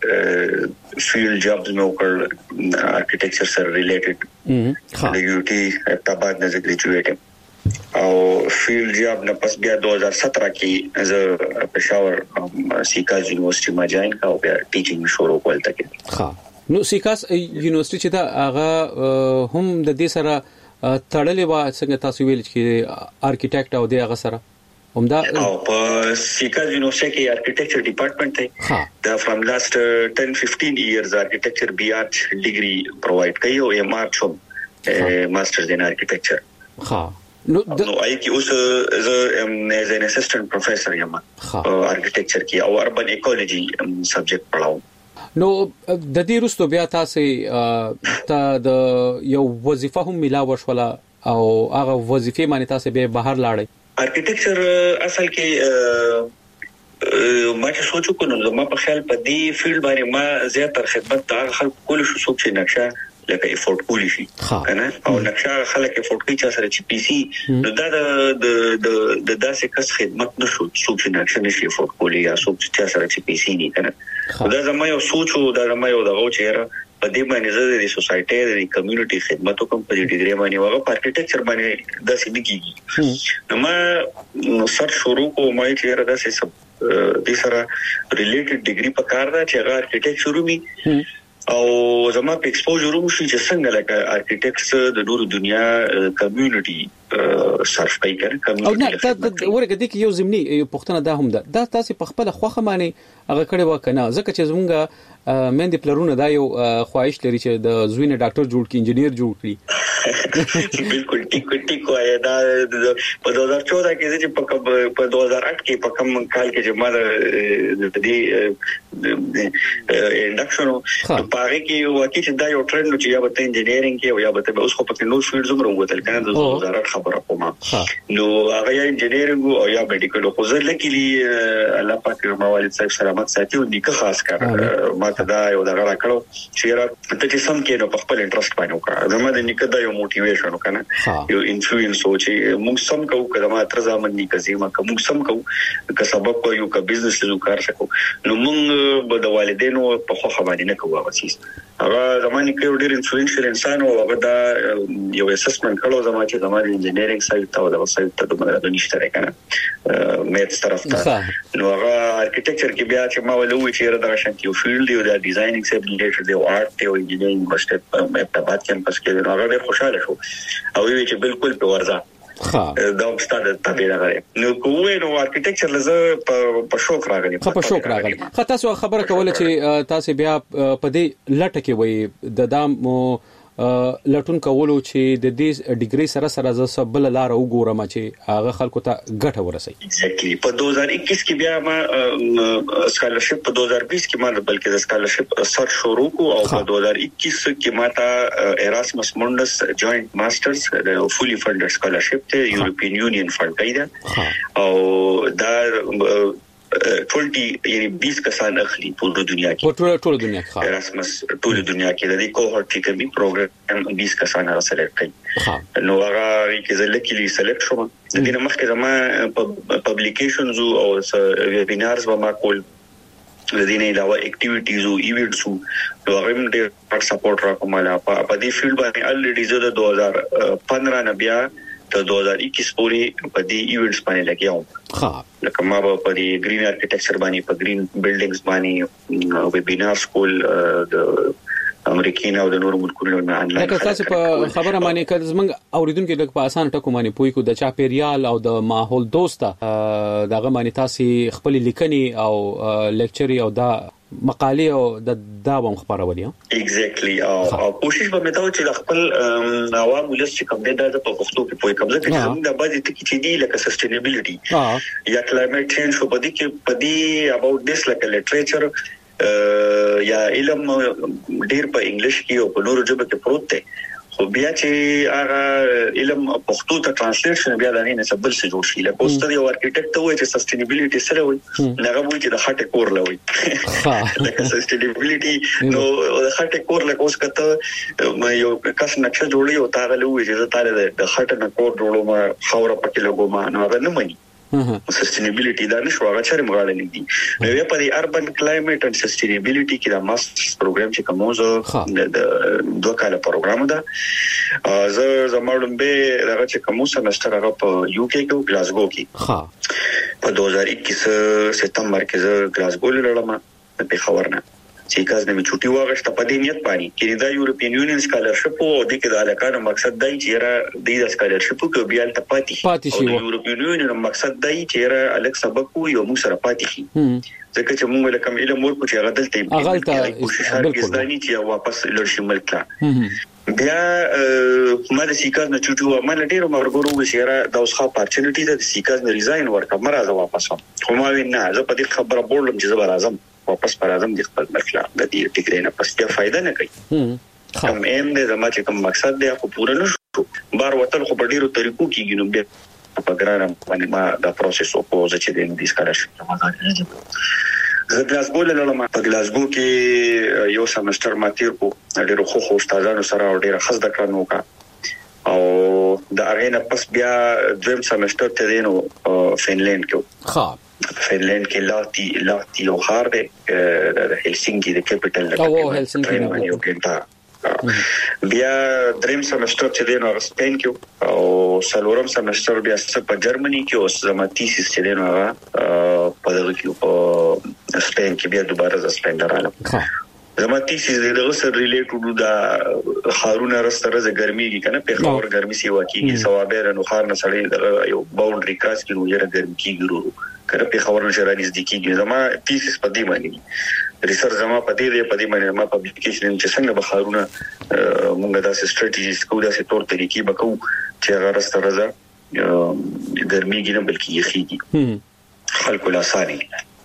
فیلډ جابز مې وکړ آرکیټیکچر سره ریلیټډ. ها د یو ټي ابتاباد نه ګریجویټ او فیلډ جاب نه پس بیا دو هزار سترہ کې زه پېښور سیکاز یونیورسيټي ما جوائن کاو بیا ټیچینګ شروع کول تک. ها نو سیکاز یونیورسيټي چې دا هغه هم د دې سره تړلې و څنګه تاسو ویل چې آرکیټیکټ او د هغه سره همدا او په سیکاز یونیورسيټي کې آرکیټیکچر ډپارټمنټ دی. دا فرام لاست ټن ففټین ایئرز آرکیټیکچر بي آرټ ډیګري پرووایډ کوي او ایم آر شوم ماسترز ان آرکیټیکچر. ها نو نو آی کی اوس از ایز ان اسسټنټ پروفیسور یم آرکیټیکچر کې او اربن ایکولوژي سبجیکټ پڑھاو. نو د دې وروسته بیا تاسو ته د یو وظیفه هم ملاو شوله او هغه وظیفه باندې تاسو به بهر لاړی. آرکیټیکچر اصل کې ما چې سوچو کوم نو ما په خیال په دې فیلډ باندې ما زیاتره خدمت ته خلک کول شو څوک چې نقشه لکه افورد کولی شي کنه او نقشه خلک افورد کوي چې سره چې پی سي نو دا د د د داسې کس خدمت نشو څوک چې نقشه نشي افورد کولی یا څوک چې سره چې پی سي نه کنه دا زما یو سوچو دا زما یو دغه چې په دې باندې زه د سوسايټي د کمیونټي خدماتو کوم په دې ډیګري باندې وغه په آرکیټیکچر باندې د سې دګي نو ما سر شروع کو ما چې را د سې د سره ریلیټډ ډیګري په کار دا چې هغه آرکیټیکچر ومي او زما په ایکسپوژر ومو چې څنګه لکه آرکیټیکټس د ډورو دنیا کمیونټي سرف کوي کنه او نه دا ورګه د یو زمینی پښتنه دا هم ده دا تاسو په خپل خوخه باندې هغه کړي وکنه ځکه چې زمونږ مېندې پلرونه دا یو خواهش لري چې د زوینه ډاکټر جوړ کړي انجنیر جوړ کړي بالکل ټیک ټیک وای دا په دوه هزار چودہ کې چې په دوه هزار آٹھ کې په کوم کال کې چې ما د دې انډکشن په هغه کې واقعي چې دا یو ټرند چې یا به انجنیرینګ کې او یا به اوس خو په نو فیلډ زموږ وروتل کنه د دوه هزار آٹھ خبره کوم نو هغه یا انجنیرینګ او یا میډیکل خو زه لکلی الله پاک ما والد صاحب سلامت ساتي او نیکه خاص کړ ما ته دا یو دغه راکړو چې را ته چې سم کې نو په خپل انټرست باندې وکړه زما د نیکه دا یو موټیویشن وکنه یو انفلوئنس او چې موږ سم کوو کله ما تر ځامن نیکه زما کوم سم کوو که سبب کو یو که بزنس له کار شکو نو موږ به د والدینو په خو باندې نه کوو واسیس هغه زمانه کې ډېر انفلوئنشل انسان او هغه دا یو اسسمنت کړو زما چې زما د انجینرینګ سایت ته د سایت ته د مدرسې نشته راکنه میتس طرف ته نو هغه ارکیټیکچر کې بیا چې ما ولوي چې دا شانتي یو فیلډ دی د ډیزاینینګ سره ریلیټډ دی او آرټ او انجینرینګ مشته په بعد کیمپس کې نو هغه ډېر خوشاله شو او وی چې بالکل په ورځه ها دا ستاره تابع راغلی نو کوی نو ارکیټیکچر لزه په شوق راغلی په شوق راغلی خو تاسو خبره کوله چې تاسو بیا په دې لټه کې وای د دام لټون کولو چې د دې ډیګري سره سره ز سبل لار وګورم چې هغه خلکو ته ګټه ورسي ایگزیکټلی په دوه هزار اکیس کې بیا ما سکالرشپ په دوه هزار بیس کې ما بلکې د سکالرشپ سر شروع کو او په دوه هزار اکیس کې ما ته ایراسمس مونډس جوائنٹ ماسترز د فولي فندډ سکالرشپ ته یورپین یونین فند پیدا او دا ټولټي یعنی بیس کسان اخلي ټول دنیا کې ټول ټول دنیا کې ایراسمس ټول دنیا کې د دې کوهورټ کې کومي پروګرام بیس کسان را سلیکټ کړي نو هغه کې زه لکلی سلیکټ شوم د دې مخکې زما پبلیکیشنز او ویبینارز و ما کول د دې نه علاوه اکټیویټیز او ایونټس او هغه هم ډېر سپورټ راکوماله په دې فیلډ باندې الریډي زه د دوه هزار پندرہ نه بیا ته دوه هزار اکیس پورې په دې ایونټس باندې لګیاو ها لکه ما په دې گرین ارکیټیکچر باندې په گرین بلډینګز باندې ویبینار سکول د امریکین او د نورو ملکونو نه انلاین لکه تاسو په خبره باندې کړه زمنګ اوریدونکو د په اسان ټکو باندې پوي کو د چاپیریال او د ماحول دوسته دغه باندې تاسو خپل لیکني او لیکچري او دا مقاله او د داوم خبرولې ایگزیکټلی او کوشش به مې دا چې خپل عوام ولس چې کوم د په پښتو کې پوي کوم ځکه چې موږ د باندې ټکی چې دی لکه سسټینبیلیټي یا کلایمټ چینج په دې کې په دې اباوت دیس لکه لټریچر یا علم ډیر په انګلیش کې او په نورو ژبو کې پروت دی خو بیا چې هغه علم پښتو ته ترانسلیشن بیا د نه سبل څه جوړ شي لکه اوس ته یو ارکیټیکټ ته وایي چې سسټینبیلیټي سره وایي هغه وایي چې د خټه کور لوي لکه سسټینبیلیټي نو د خټه کور لکه اوس کته یو کس نقشه جوړي او تاغه لوي چې تاله د خټه نه کور جوړو ما خوره پکې لګو ما نو هغه نه مني سسټینبیلیټي دا نشو هغه چره مغاله لیدي نو بیا په دې اربن کلایمټ اند سسټینبیلیټي کې دا ماسترز پروګرام چې کومو د دوه کاله پروګرام ده زه زموږ به هغه چې کومو سمستر هغه په یو کې کې ګلاسګو کې ها په دوه هزار اکیس سپتمبر کې زه ګلاسګو لړم په خبرنه چې کاز نه چټي واغشت په دې نیت پانی کې دا یورپین یونین سکالرشپ او د کې د علاقانو مقصد دی چې را د سکالرشپ کې بیا ته پاتې پاتې شي یورپین یونین مقصد دی چې را الک سبق یو مو سره پاتې شي ځکه چې موږ له کوم علم ورکو چې هغه دلته هغه کوشش هرګز دانی چې واپس لړشي ملک بیا ما د سیکاز نه چټو ما لډیرو مرګورو وشيره د اوسه اپورتونټی د سیکاز نه ریزاین ورکړم مرزه واپس خو ما وینا زه په دې خبره بولم چې زه راځم واپس پر اعظم د خپل مرکلا د دې ټیګرې نه پس بیا فائدہ نه کوي کوم ایم دې زما چې کوم مقصد دی خو پوره نشو بار وتل خو په ډیرو طریقو کې ګینو بیا په ګرانم باندې ما دا پروسس او پوز چې د دې سکالرشپ زه ګلاسګو لرم په ګلاسګو کې یو سمستر ماتیر کو ډیرو خو خو استادانو سره ډیره خزده کړنو کا او د اغینه پس بیا دویم سمستر ته دینو فنلند کې ها فنلند کې لاتی لاتی او خار دی د هلسینکی د کیپټل او هلسینکی یو کېنټا بیا دریم سمستر چې دینو سپین کې او سلورم سمستر بیا په جرمني کې او زما تیسیس چې دینو په دغه کې په سپین کې بیا دوباره ز سپین درالم زما تیسیز دغه سره ریلیټډ دا خارونه رستره ز ګرمي کنه په خور ګرمي سی واکیږي ثوابره نو خار نه سړی دغه یو باونډري کراس کې وګړه ګرمي کیږي ورو کنه په خور نشه راځي د کیږي زما تیسیز په دې باندې ریسرچ زما په دې په دې باندې ما پبلیکیشن چې څنګه به خارونه مونږه دا سټریټیجیز کو دا سي تور طریقې بکو چې هغه رستره ز ګرمي کې نه بلکې یخیږي خلکو لا ساري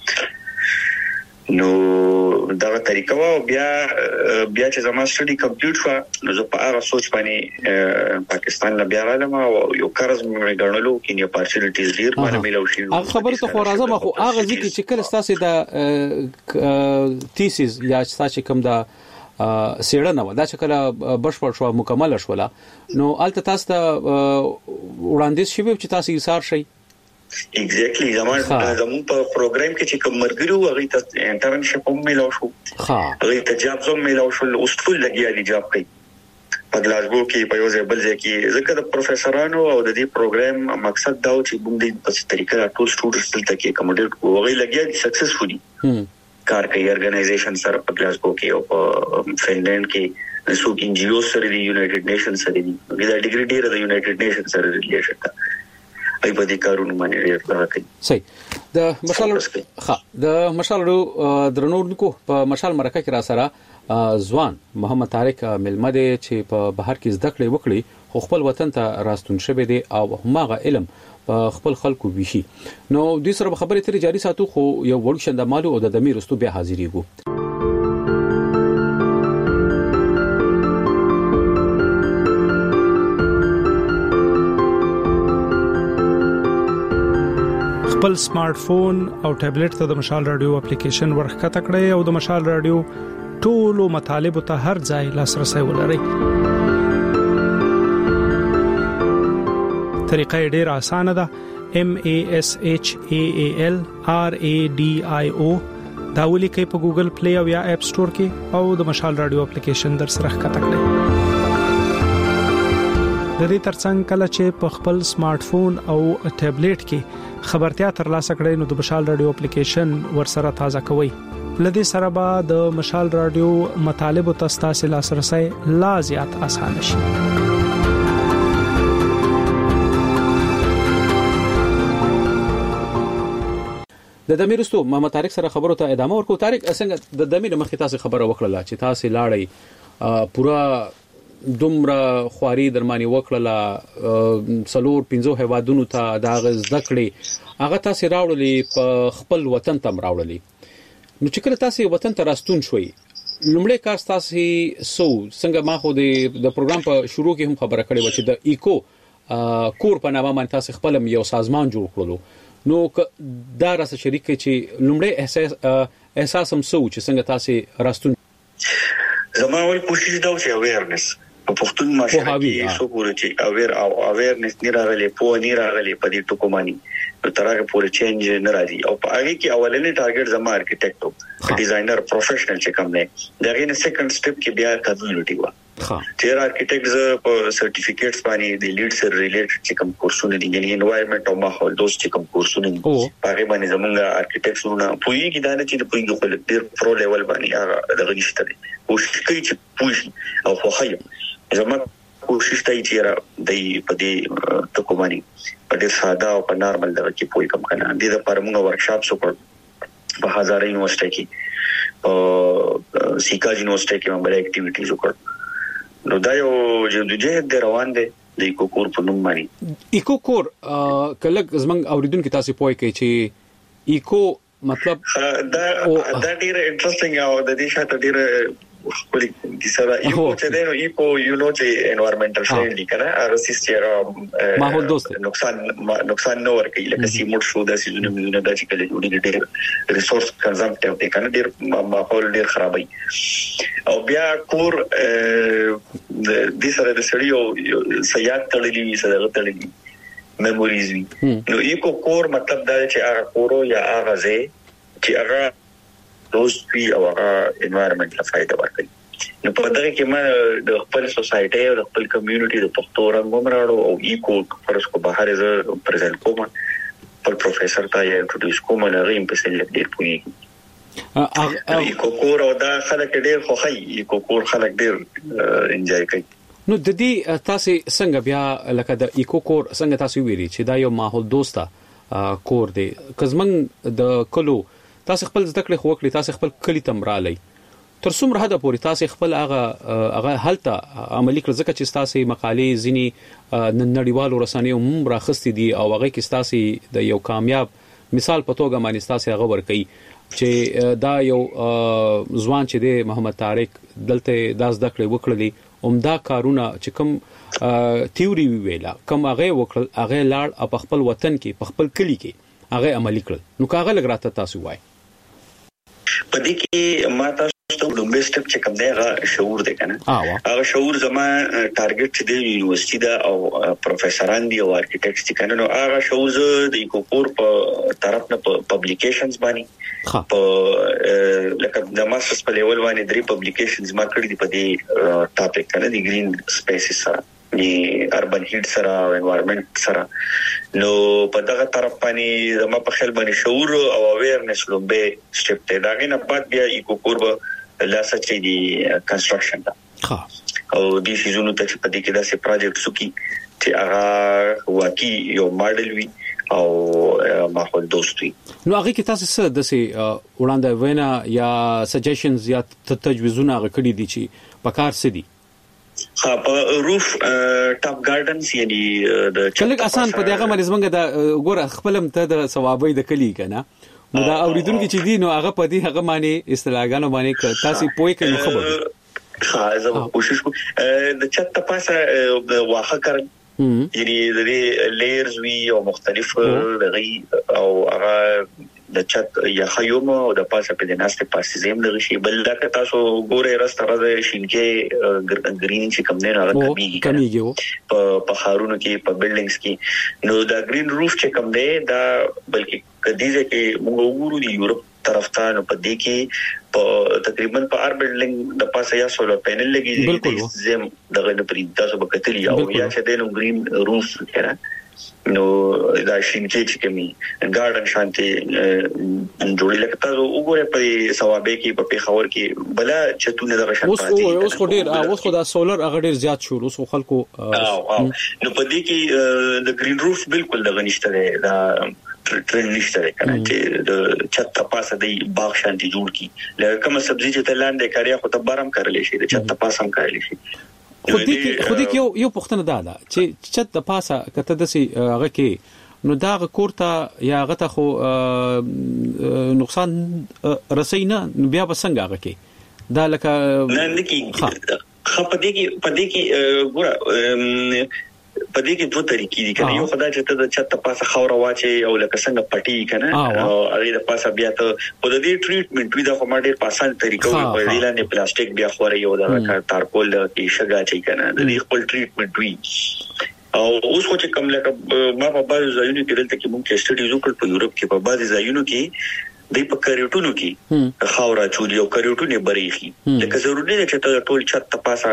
نو دا طریقه وا بیا بیا چې زما سټډي کمپلیټ شو نو زه په هغه سوچ باندې پاکستان نه بیا راغلم او یو قرض مې غنلو کې نه اپورچونټیز ډیر باندې ملو شي هغه خبره ته خو راځم خو هغه ځکه چې کله ستاسو د تیسیز یا ستاسو کوم دا سیړنه و دا چې کله بشپړ شو مکمل شو نو الته تاسو ته وړاندیز شوی چې تاسو یې سار شي ایگزیکټلی زموږ زموږ په پروګرام کې چې کوم مرګرو هغه ته انټرنشپ هم ملو شو ها هغه ته جاب هم ملو شو او ټول لګیا دي جاب کوي په گلاسگو کې په یو ځای بل ځای کې ځکه د پروفیسورانو او د دې پروګرام مقصد دا و چې موږ د په طریقه ټول سټوډنټس دلته کې اکوموډیټ کوو هغه لګیا دي سکسسفولي کار کوي ارګنایزیشن سره په گلاسگو کې او په فنلند کې سو کې ان جی او سره دی یونایټډ نیشن سره دی دا ډیګری ډیر د یونایټډ نیشن سره ریلیشن ده ای په دې کارونه باندې ډیر راکړي صحیح د مشال ها د مشال درنورونکو په مشال مرکه کې را سره ځوان محمد طارق ملمده چې په بهر کې زده کړې وکړي خو خپل وطن ته راستون شوی دی او هماغه علم په خپل خلکو ویشي نو د سره خبرې ترې جاري ساتو خو یو وړ شند مالو او د دمیر رستو به حاضرېګو خپل سمارټ فون او ټابلیټ ته د مشال رادیو اپلیکیشن ورخته کړئ او د مشال رادیو ټولو مطالب ته هر ځای لاسرسي ولرئ. طریقه ډیره اسانه ده. M A S H A A L R A D I O دا ولیکئ په ګوګل پلی او یا اپ سٹور کې او د مشال رادیو اپلیکیشن در سره ښکته کړئ. د دې ترڅنګ کله چې په خپل سمارټ فون او ټابلیټ کې خبرتیا ترلاسه کړئ نو د مشال رادیو اپلیکیشن ورسره تازه کوئ. لدې سره به د مشال رادیو مطالب او تاسو لاسرسي لا زیات آسان شي. د دمیرستو محمد طارق سره خبرو ته ادامه ورکو. طارق څنګه د دمیر مخې تاسو خبره وکړه چې تاسو لاړی پورا دومره خواري درمانی وکړه سلور پنځو هوادونو ته دا غز دکړي هغه تاسو راوړلې په خپل وطن ته راوړلې نو چې کله تاسو وطن ته راستون شوي لومړی کار تاسو سو څنګه ما خو د پروګرام په شروع کې هم خبره کړې و چې د ایکو کور په نامه باندې تاسو خپل یو سازمان جوړ کړلو نو دا راس شریک چې لومړی احساس احساس هم سو چې څنګه تاسو راستون زما ول کوشش دا چې اویرنس په پښتون معاشره کې څو پورې چې اویر او اویرنس نه راغلي په نه راغلي په دې ټکو باندې تر هغه پورې چینج نه راځي او په هغه کې اولنې ټارګټ زما ارکیټیکټ ډیزاینر پروفیشنل چې کوم دی دغه نه سیکنډ سټپ کې بیا کمیونټي وا ها چې ارکیټیکټز په سرټیفیکټس باندې د لیډ سره ریلیټډ چې کوم کورسونه دي یعنی انوایرنمنت او ماحول دوست چې کوم کورسونه دي هغه باندې زمونږ ارکیټیکټونه پوي کې دا نه چې پوي د خپل ډیر پرو لیول باندې هغه دغه نشته دي کوشش کوي چې پوي او خو خیم زما کوشش کوي چې را د پدې ټکو باندې په ډیر ساده او په نارمل ډول کې پوي کم کنه د لپاره موږ ورکشاپ وکړ په هزاره یونیورسيټي کې او سیکا یونیورسيټي کې موږ اکټیویټیز وکړ نو دا یو جدوجہد دی روان دی د ایکو کور په نوم باندې ایکو کور کله زمنګ اوریدونکو تاسو پوي کوي چې ایکو مطلب دا دا ډیر انټرېسټینګ او د دې شاته ډیر خپل د سره یو چې دی نو ایکو یو نو چې انوایرنمنټل فرندلی کنه هغه سیستم ماحول دوست نقصان نقصان نه ورکوي لکه سیموټ شو د سيزونه مزونه د چې کله جوړي ډېر ریسورس کنزمپټیو دی کنه ډېر ماحول ډېر خرابوي او بیا کور د سره د سړیو سیاحت تړلې سره تړلې میموریز وي نو ایکو کور مطلب دا چې هغه کورو یا هغه ځای چې هغه دوست وی او هغه انوایرنمنت له فائدہ ورکړي نو په دغه کې ما د خپل سوسايټي او د خپل کمیونټي د پښتو رنګ ومراړو او ایکو پرس کو بهر ز پرزنټ کوم پر پروفیسور ته یې انټروډیوس کوم نه غیم په سل ډیر پوي ایکو کور او دا خلک ډیر خوخي ایکو کور خلک ډیر انجوای کوي. نو د دې تاسو څنګه بیا لکه د ایکو کور څنګه تاسو ویلي چې دا یو ماحول دوسته کور دی کزمن د کلو تاسو خپل ذکر خو وکړي تاسو خپل کلی تمرالي تر څومره حد پورې تاسو خپل هغه هغه حالته عملی کړ ځکه چې تاسو مقالې ځینی نړیوالو رسنیو هم راخستې دي او هغه کې تاسو د یو کامیاب مثال په توګه باندې تاسو هغه ورکړي چې دا یو ځوان چې دی محمد طارق دلته داس دکړې وکړلې عمده کارونه چې کوم تیوري ویلا کوم هغه وکړل هغه لاړ په خپل وطن کې په خپل کلی کې هغه عملی کړل نو کاغه لګراته تاسو وای پدې کې ما تاسو ته لومبه سټپ چې کوم دی هغه شعور دی کنه هغه شعور زما ټارګټ چې دی یونیورسيټي دا او پروفیسوران دی او ارکیټیکټس دي کنه نو هغه شعور د ایکوپور په طرف نه پبلیکیشنز باندې په لکه د ماسترز په لیول باندې درې پبلیکیشنز ما کړې دي په دې ټاپک کنه دی گرین سپیسز سره دی اربن هیټ سره او انوایرنمنت سره نو په دغه طرف باندې زما په خیال باندې شعور او اویرنس لومبه سټپ ته دا غنه بعد بیا ایکوپور به لا سچې دی کنستراکشن دا ها او د سيزونو ته په دې کې داسې پروجیکټ سکی چې هغه واقعي یو ماډل وي او ماحول دوستي نو هغه کې تاسو څه د سي وړاندې وینا یا سجیشنز یا تجویزونه غکړي دي چې پکار سدي ها په روف ټاپ ګارډنز یعنی د چلګ آسان په دغه مرز منګه د ګوره خپلم ته د ثوابې د کلی کنه نو دا اوریدونکو چې دي نو هغه په دې هغه معنی اصطلاحګانو باندې تاسو پوي کوي خبر ها زه کوشش کوم د چت پاسه واخه کړم یعنی د لیرز وی او مختلف لغي او هغه د چت یا خیوم او د پاسه په دیناسته پاسه زم لږ شي بل دا تاسو ګوره راستره د شینکې گرین چې کوم نه راغلی کمیږي په په خارونو کې په بلډینګز کې نو دا گرین روف چې کوم دی دا بلکې کدیزه کې موږ وګورو د یورپ طرف ته نو په دې کې په تقریبا په ار بلډینګ د پاسه یا سولر پینل لګي زم دغه د پرې تاسو به کتلی او یا چې د نو گرین روف کړه نو دا شینکې چې کمی ګارډن شانتي جوړی لکه تاسو وګورئ په ثوابې کې په پیښور کې بلا چتونه د رشن پاتې اوس خو ډیر اوس خو دا سولر هغه ډیر زیات شو اوس خلکو نو په دې کې د گرین روف بالکل د غنښت دی دا ټرند نشته کنه چې د چت پاسه دی باغ شانتي جوړ کی لکه کوم سبزی چې تلاندې کاریا خو ته بارم کړلې شي د چت پاسه هم کړلې شي خو دې کې خو دې کې یو یو پښتنه ده دا چې چت د پاسه کته د سي هغه کې نو دا غورته یا غته خو نقصان رسینا بیا بسنګ هغه کې دا لکه نه نه کې خپدې کې پدې کې ګور پدې کې دوه طریقې دي کنه یو خدای چې ته د چت پاسه خاور واچي او لکه څنګه پټي کنه او هغه د پاسه بیا ته په دې ټریټمنټ وی د کومه ډېر پاسان طریقو په دې لاندې پلاستیک بیا خوري یو د تارکول کې شګه چي کنه د دې خپل ټریټمنټ وی او اوس خو چې کوم لکه ما په بعض ځایونو کې دلته کې مونږ سټډیز وکړ په یورپ کې په بعض ځایونو کې د په کریټونو کې خاورا چولي او کریټونه بریخي لکه ضروري نه چې ته ټول چت پاسه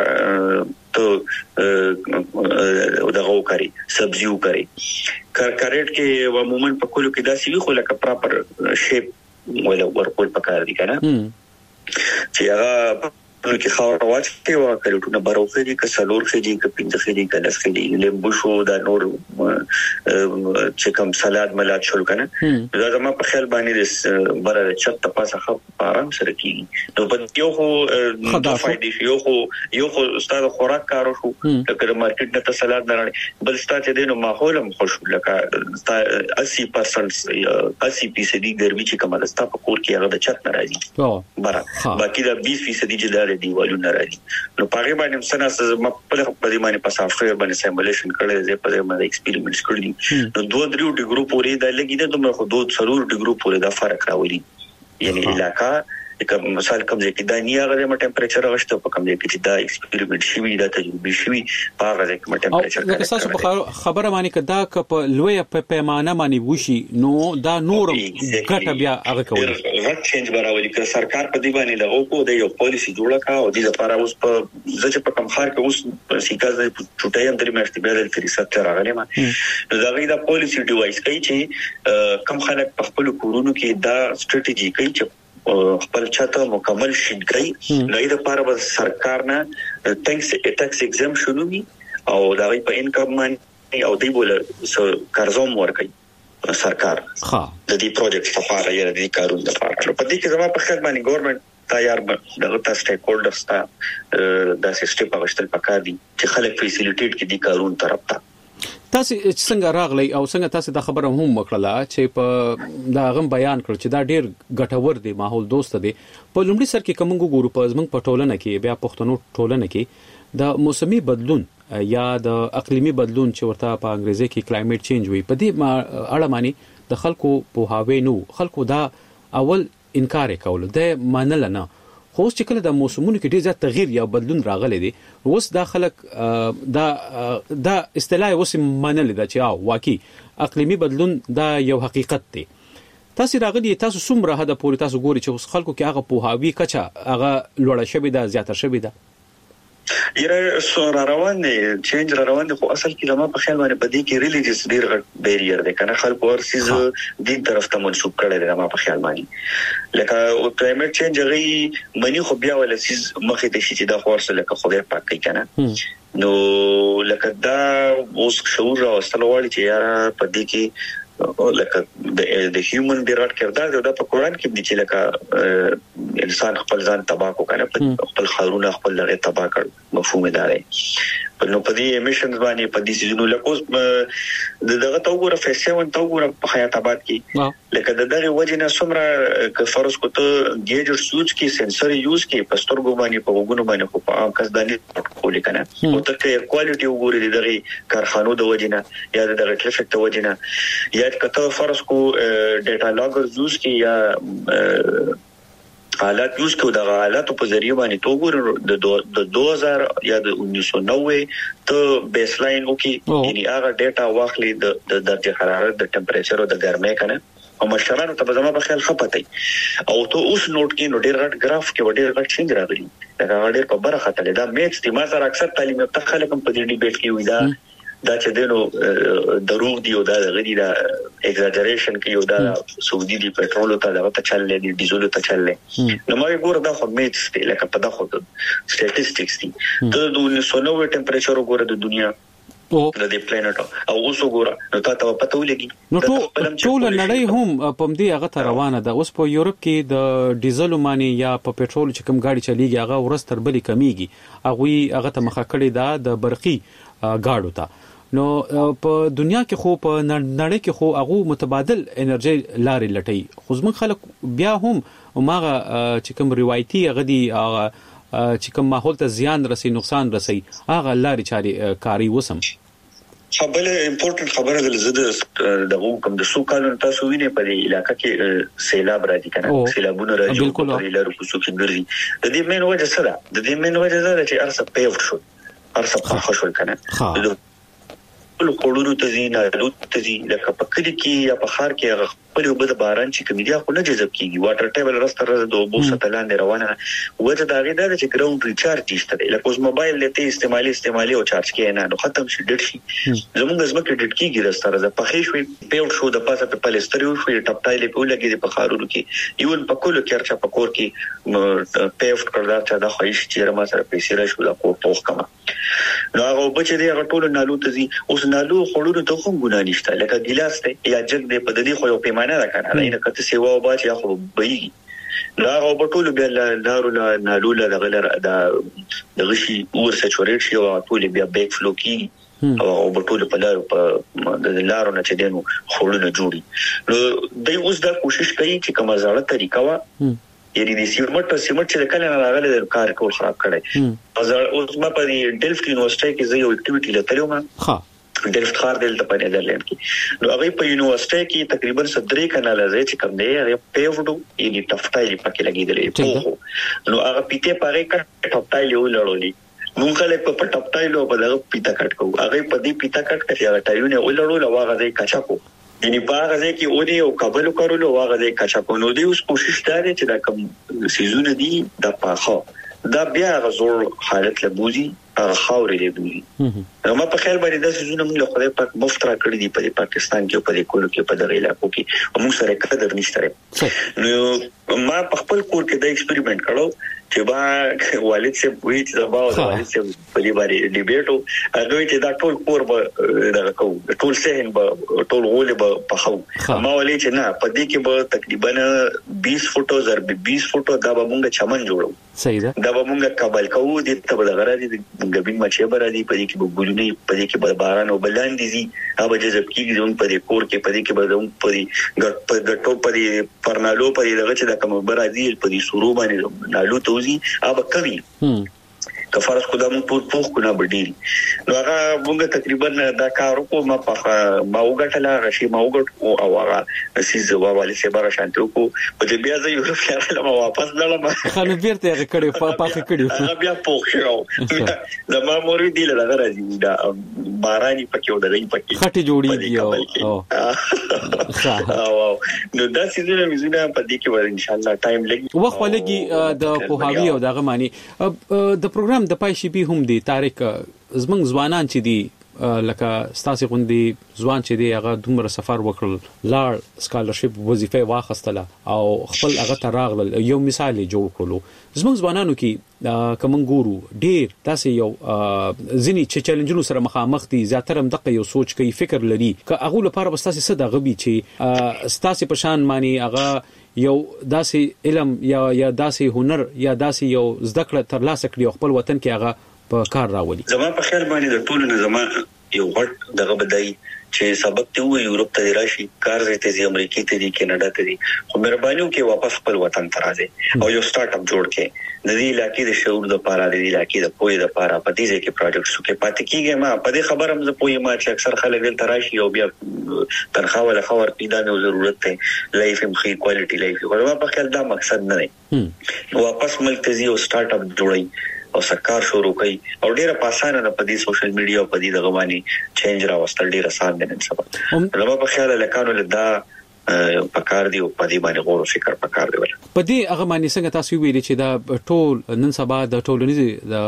ته دغه وکړي سبزی وکړي کریټ کې عموما په کولو کې داسې وي خو لکه پراپر شیپ ولا ورکول پکار دي کنه چې هغه نو کې خاور واچي او کریټونه بروخه دي ک سلور خېږي ک پینځه خېږي ک لس خېږي لیمبو شو دا نور چې کوم سلاد ملات شول کنه دا زما په خیال باندې بره چت پاسه خپ آرام سره کیږي نو په یو خو د فائدې یو خو یو خو استاد خوراک کارو شو لکه مارکیټ نه ته سلاد نه راړي بل ستاسو چې دینو ماحول هم خوش لکه اسی پرسنټ اسی فیصد ګرمي چې کومه ده ستاسو په کور کې هغه د چت نه راځي بره باقي دا بیس فیصد چې دیوالونه راځي نو پاره باندې سناس ما په دې باندې په سافټویر باندې سیمولیشن کړل زه په دې باندې ایکسپریمنټس کړل نو دوه درو ډیګرو پورې دا لګیده دومره خو دوه څلور ډیګرو پورې دا فرق راوړي یعنی علاقہ کوم مثال کوم ځکه دا نه هغه د ټمپریچر غشته په کوم ځکه چې دا ایکسپریمنټ شوی دا تجربه شوی په هغه ځکه د ټمپریچر دا تاسو په خبره باندې کدا ک په لوی په پیمانه باندې وشي نو دا نور ګټه بیا هغه کوي غټ چینج براولي ک سرکار په دی باندې د اوکو د یو پالیسی جوړه کا او د لپاره اوس په ځکه په کم خار کې اوس سیکاز د چټای هم درې میاشتې بیا د ریسرچ راغلی ما نو دا غي د پالیسی ډیوایس کوي چې کم خلک په خپل کورونو کې دا ستراتیژي کوي چې خپل چاته مکمل شین کړي نو دا لپاره به سرکار نه ټیکس ټیکس ایگزمپشن وي او دا په انکم باندې او دی بوله قرضوم ورکړي سرکار ها د دې پروجیکټ لپاره یا د دې کارونو لپاره په دې کې زموږ په خیال باندې ګورنمنت تیار دغه تاسو سټیک هولډرز ته د سیستم په غشتل پکار دي چې خلک فیسیلیټیټ کې دي کارون طرف ته تاسو څنګه راغلی او څنګه تاسو د خبره هم وکړه چې په دا غم بیان کړ چې دا ډیر ګټور دی ماحول دوست دی په لومړي سر کې کومو ګورو په زمنګ په ټولنه کې بیا پښتنو ټولنه کې د موسمي بدلون یا د اقلیمي بدلون چې ورته په انګریزي کې کلایمټ چینج وي په دې اړه معنی د خلکو په هاوی نو خلکو دا اول انکار کول د منل نه خو چې کله د موسمونو کې ډیر زیات تغییر یا بدلون راغلی دی اوس دا خلک دا دا اصطلاح اوس منل دا چې او واقعي اقلیمي بدلون دا یو حقیقت دی تاسو راغلي تاسو څومره هدا پوری تاسو ګوري چې خلکو کې هغه په هاوی کچا هغه لوړه شوی دا زیاته شوی دا یره سور روان دي چینج روان دي خو اصل کې لمه په خیال باندې بدی کې ریلیجیس ډیر غټ بیریئر دی کنه خلک ورسیز دین طرف ته منسوب کړي دي لمه په خیال باندې لکه او کلایمټ چینج غي منی خو بیا ول سیز مخې ته شي چې دا خورسه لکه خو بیا پاک کنه نو لکه دا اوس شعور او استلوالي چې یاره په دې کې لکه د هیومن ډیرټ کردار دا په قران کې دي چې لکه انسان خپل ځان تباہ کو کنه خپل خارونه خپل لغه تباہ کړ مفهوم دا دی نو په دې ایمیشنز باندې په دې سيزونو لکه دغه توګه فیسون توګه په حیات آباد کې لکه دغه وجنه سمره ک فرض کوته گیج او سوچ کې سنسر یوز کې پستر ګو باندې په وګونو باندې خو په کس باندې کولې کنه او ته کې کوالټي وګوري دغه کارخانو د وجنه یا دغه ټریفیک د وجنه یا کته فرض کو ډیټا لاګر یوز کې یا حالات یوز کو د حالات په ذریعہ باندې توګور د دو هزار یا د انیس سو نوے ته بیس لاین وکي یعنی هغه ډیټا واخلي د درجه حرارت د ټمپریچر او د ګرمۍ کنه او مشرانو ته زما په خیال خپتای او ته اوس نوٹ کې نو ډیر غټ گراف کې ډیر غټ څنګه راغلی دا ډیر په برخه ته دا میکس دي ما سره اکثر تعلیم ته خلک په دې ډیبیټ کې وي دا دا چې دینو دروغ دی او دا غدي دا ایگزاجریشن کې یو دا سعودي دی پټرول ته دا ته چللې دي ډیزل ته چللې نو ما ګور دا خو میټس دی لکه په دا خو سټاتستیکس دي د انیس سو نوے ټمپریچر وګوره د دنیا او د دې پلانټ او اوس وګوره نو تاسو په پته ولګي نو ټول نړۍ هم په دې هغه ته روانه ده اوس په یورپ کې د ډیزل مانی یا په پټرول چې کوم گاډي چلیږي هغه ورستر بلی کمیږي هغه هغه ته مخه کړی دا د برقي گاډو ته نو په دنیا کې خو په نړۍ کې خو هغه متبادل انرژي لارې لټي خو زموږ خلک بیا هم ماغه چې کوم روایتي غدي هغه چې کوم ماحول ته زیان رسي نقصان رسي هغه لارې چاري کاری وسم خبره امپورټنت خبره ده زده د کوم د سو کال تاسو وینئ په علاقې کې سیلاب راځي کنه سیلابونه راځي په لارو کوڅو کې ګرځي د دې مين وجه څه ده د دې مين وجه ده چې ارسه پیوټ شو ارسه پخ شو کنه له کورونو ته زینا لوت ته زی لکه په کلی کې یا په خار کې خپل وبد باران چې کمیډیا خو نه جذب کیږي واټر ټیبل راستر د اوبو ستلان روانه وجه دا غي دا چې ګراوند ریچارج نشته لکه اوس موبایل لته استعمالي استعمالي او چارج کې نه نو ختم شي ډټ شي زموږ زمکه ډټ کیږي راستر د پخې شوی پیوټ شو د پاسه په پلستر یو شوی ټپټای له په لګي د بخارونو کې ایون په کولو کې ارچا په کور کې پیوټ کړل چې دا خوښ چې رما سره پیسې را شو د کور پوخ کما نو هغه بچ دې هغه ټول نالو ته زی اوس نالو خړونو ته کوم ګنا نشته لکه ګلاس ته یا جګ دې په دې خو یو پیمانه را کنه نه کته سیوا او باچ یا خو بېږي لا او بټول بیا لارو نالو لا غلر دا دغشي ور سچورېټ شي او ټول بیا بیک فلو کی او بټول په لارو په د لارو نه چې دینو خړونه جوړي نو دوی اوس دا کوشش کوي چې کومه ځاړه طریقه وا یعنی د سیمټ سیمټ چې کله نه راغله د کار کول خراب کړي اوس ما په ډیلفټ یونیورسيټي کې زه یو اکټیویټي لته یم ها ډیلفټ خار دلته په نیدرلند کې نو هغه په یونیورسيټي کې تقریبا صدرې کناله زې چې کوم دی هغه پیوډو یعنی ټفټای پکې لګیدلې نو هغه پیته پاره کټ ټفټای یو لړولې مونږ له په ټفټای لو په دغه پیتا کټ کو هغه په دې پیتا کټ کې هغه ټایونه ولړول هغه ځای کچا کو یعنی باغ ځای کې اونې او قبل کولو هغه ځای کچا کو نو دی اوس کوشش کوي چې دا کوم سيزونه دي د پاخه دا بیا غزور حالت لبوزي هغه خاورې لګوي نو ما په خیال باندې د سيزونه موږ خدای پاک مفترا کړی دی په پاکستان کې په کولو کې په دغه علاقو کې موږ سره قدر نشته نو ما په خپل کور کې د ایکسپریمنت کړو چې با والد سے وی چې با والد سے په دې باندې ډیبیټو هغه چې دا ټول کور به دغه کو ټول سهن به ټول غول به په خو ما ولې چې نه په دې کې به تقریبا بیس فوټو زر بیس فوټو دا به موږ چمن جوړو صحیح ده دا به موږ کابل کوو د ته به غراړي د غبین مچې برادي په دې کې به ګولونی په دې کې به باران او بلان دي هغه جذب کیږي زموږ په دې کور کې په دې کې به زموږ په دې ګټ په ګټو په دې پرنالو په دې دغه چې د کوم برادي په دې سورو باندې نالو توزي اب کوي کفارس کو د موږ ټول پوښ کو نه بډیل نو هغه موږ تقریبا دا کار کو ما په ما وګټلا غشي ما وګټ او هغه سیز وواله سي بار شانتو کو په دې بیا زه یو خیال ما واپس لاله ما خلک بیرته هغه کړي په پاخه کړي هغه بیا پوښ شو دا ما موري دی له راځي دا باراني پکې ودلې پکې خټي جوړيږي او او نو دا سيزونه مزونه په دې کې ور ان شاء الله ټایم لګي وخت ولګي د پوهاوی او دغه معنی د پروګرام د پایشي به هم دي تاریخ زمنګ ځوانان چې دي لکه ستاسو غوندي ځوان چې دی هغه دومره سفر وکړل لاړ سکالرشپ وظیفه واخستله او خپل هغه تراغل یو مثال جوړ کړلو زمنګ ځوانانو کې کوم ګورو ډیر تاسو یو ځینی چې چیلنجونو سره مخامخ دي زیاتره هم دغه یو سوچ کوي فکر لري که هغه لپاره بستاسو څه دغه بي چې ستاسو په شان معنی هغه یو داسې علم یا یا داسې هنر یا داسې یو زده کړه ترلاسه کړي خپل وطن کې هغه په کار راولي زما په خیال باندې د ټولو نه زما یو غټ دغه بدای چې سبق ته وي یورپ ته راشي کار زته دي امریکا ته دي کینیډا ته دي خو مهرباني وکړئ واپس خپل وطن ته راځي او یو سٹارټ اپ جوړ کړئ د دې علاقې د شعور د پاره د دې علاقې د پوهې د پاره په دې کې پروجیکټس کې پاتې کیږي ما په دې خبره هم زه پوهې ما چې اکثر خلک دلته راشي او بیا تنخواه ولا خبر پیدا نه ضرورت ته لایف هم خې کوالټي لایف ورما په خیال دا مقصد نه دی واپس ملک ته زی او سٹارټ اپ جوړي او سرکار شروع کوي او ډیره پاسانه په دې سوشل میډیا او په دې دغه باندې چینج راوستل ډیره آسان دي نن سبا نو په خیال لکانو لدا پکار دی او په دې باندې غور او فکر پکار دی په دې هغه باندې څنګه تاسو ویلي چې دا ټول نن سبا د ټولنیز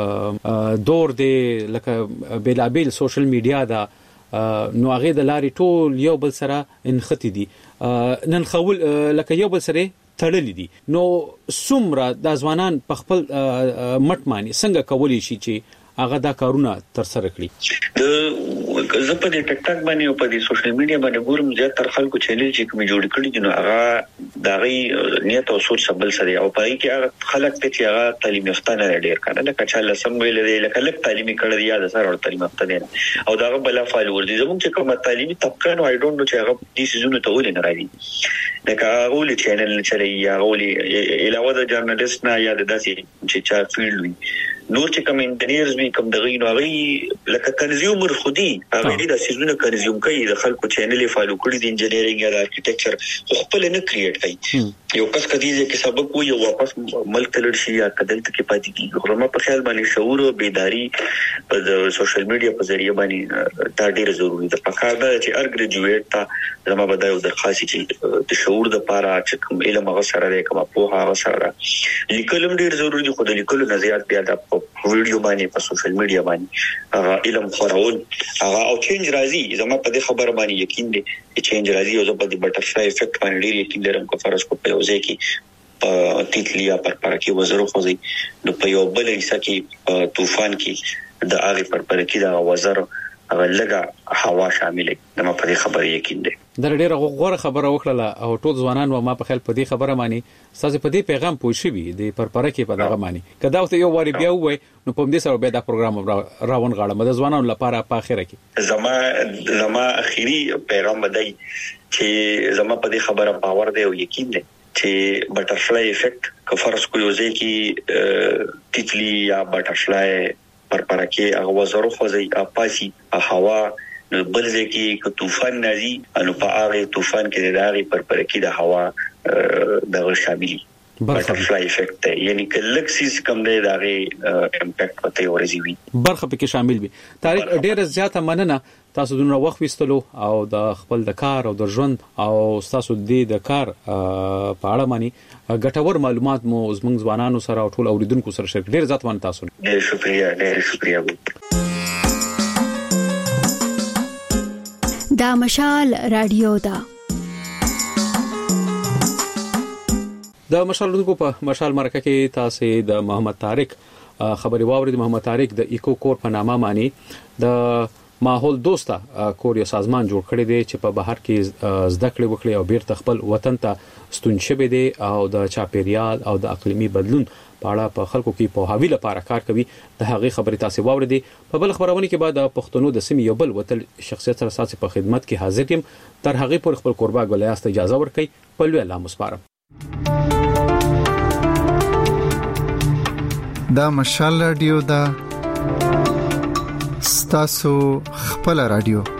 د دور دی لکه بیلابل سوشل میډیا دا نو هغه د لاري ټول یو بل سره انختی دي نن خول لکه یو بل سره تړلې دي نو څومره د ځوانان په خپل مټ معنی څنګه کولی شي چې هغه دا کارونه تر سره کړی د زه په دې ټک ټاک باندې او په دې سوشل میډیا باندې ګورم چې تر خلکو چینل چې کوم جوړ کړی دي نو هغه دا غي نیت او سوچ سبل سره او پای کې هغه خلک ته چې هغه تعلیم یافته نه ډیر کنه لکه چې لسم ویل دی لکه لک تعلیمي کړی یا د سره تعلیم یافته دي او دا بل فالوور دي زموږ چې کوم تعلیمي طبقه نو آی ډونټ نو چې هغه دې سيزونه ته ولې نه راځي لکه اول چینل چې یا اول علاوه د جرنالست نه یا د داسې چې چا فیلډ وي نور چې کوم انجینرز وي کوم دغه نو هغه لکه کنزیومر خودي هغه دې د سيزونه کنزیوم کوي د خلکو چینل فالو کړی د انجینرینګ یا د ارکیټیکچر خپل نه کریټ کوي یو کس کدي چې سبق وي او واپس ملک تلل شي یا کدل ته کې پاتې کیږي خو ما په خیال باندې شعور او بیداری په سوشل میډیا په ذریعہ باندې دا ډیر ضروری ده په کار ده چې ار ګریجویټ ته زما بدایو درخواست چې د شعور د پاره چې کوم علم هغه سره ده کوم په هغه سره لیکلم ډیر ضروری دي خو د لیکلو نظریات بیا د ویډیو باندې په سوشل میډیا باندې هغه علم خورول هغه او چینج راځي زما په دې خبره باندې یقین دي چې چینج راځي او په دې بټرفلای افیکټ باندې ډیر یقین لرم کو فرض کو په وځي کې په تیتلیا پر پر کې وزرو خوځي نو په یو بل حصہ کې طوفان کې د هغه پر پر کې دا وزر هغه لګه هوا شامل ده ما په دې خبره یقین دي در ډیره غوړه خبره وکړه او ټول ځوانان و ما په خیال په دې خبره مانی ساز په دې پیغام پوه شي د پرپره کې په دغه مانی کدا ته یو واری بیا وای نو په دې سره به دا پروګرام راون غاړه د ځوانانو لپاره په اخره کې زما زما اخیری پیغام بدای چې زما په دې خبره باور دی او یقین دی چې بټرفلای افیکټ که فرض کو یو ځای کې تیتلی یا بټرفلای پر پر کې هغه وزرو خوځي اپاسي هوا بل ځکه ک طوفان نازي انو په هغه طوفان کې د هغه پر پر کې د هوا د شاملي بټرفلای افیکټ دی، یعنی ګلیکسیز کم دی دغه امپیکټ پته ورزي وي برخه پکې شامل وي. طارق ډیر زیاته مننه تاسو دونه وخت وستلو او د خپل د کار او د ژوند او تاسو د کار په اړه مانی ګټور معلومات مو زموږ ځوانانو سره او ټول اوریدونکو سره شریک. ډیر زیات مننه تاسو. ډیر شکریا ډیر شکریا. دا مشال رادیو دا د مشال رادیو په مشال مرکه کې تاسو د محمد طارق خبري واورید. محمد طارق د ایکو کور په نامه معنی د ماحول دوسته کور یو سازمان جوړ کړی دی چې په بهر کې زده کړې وکړي او بیرته خپل وطن ته ستون شوی دی او د چاپیریال او د اقلیمي بدلون په اړه په خلکو کې په هاوی لپاره کار کوي. د هغې خبرې تاسو واوریدي. په بل خبرونه کې بعد د پښتنو د سیمې یو بل وتل شخصیت سره ساتي په خدمت کې حاضر یم. تر هغې پر خپل قربا ګلیاست اجازه ورکړي. په لوی الله مسپارم. دا مشال رادیو دا ستاسو خپل رادیو.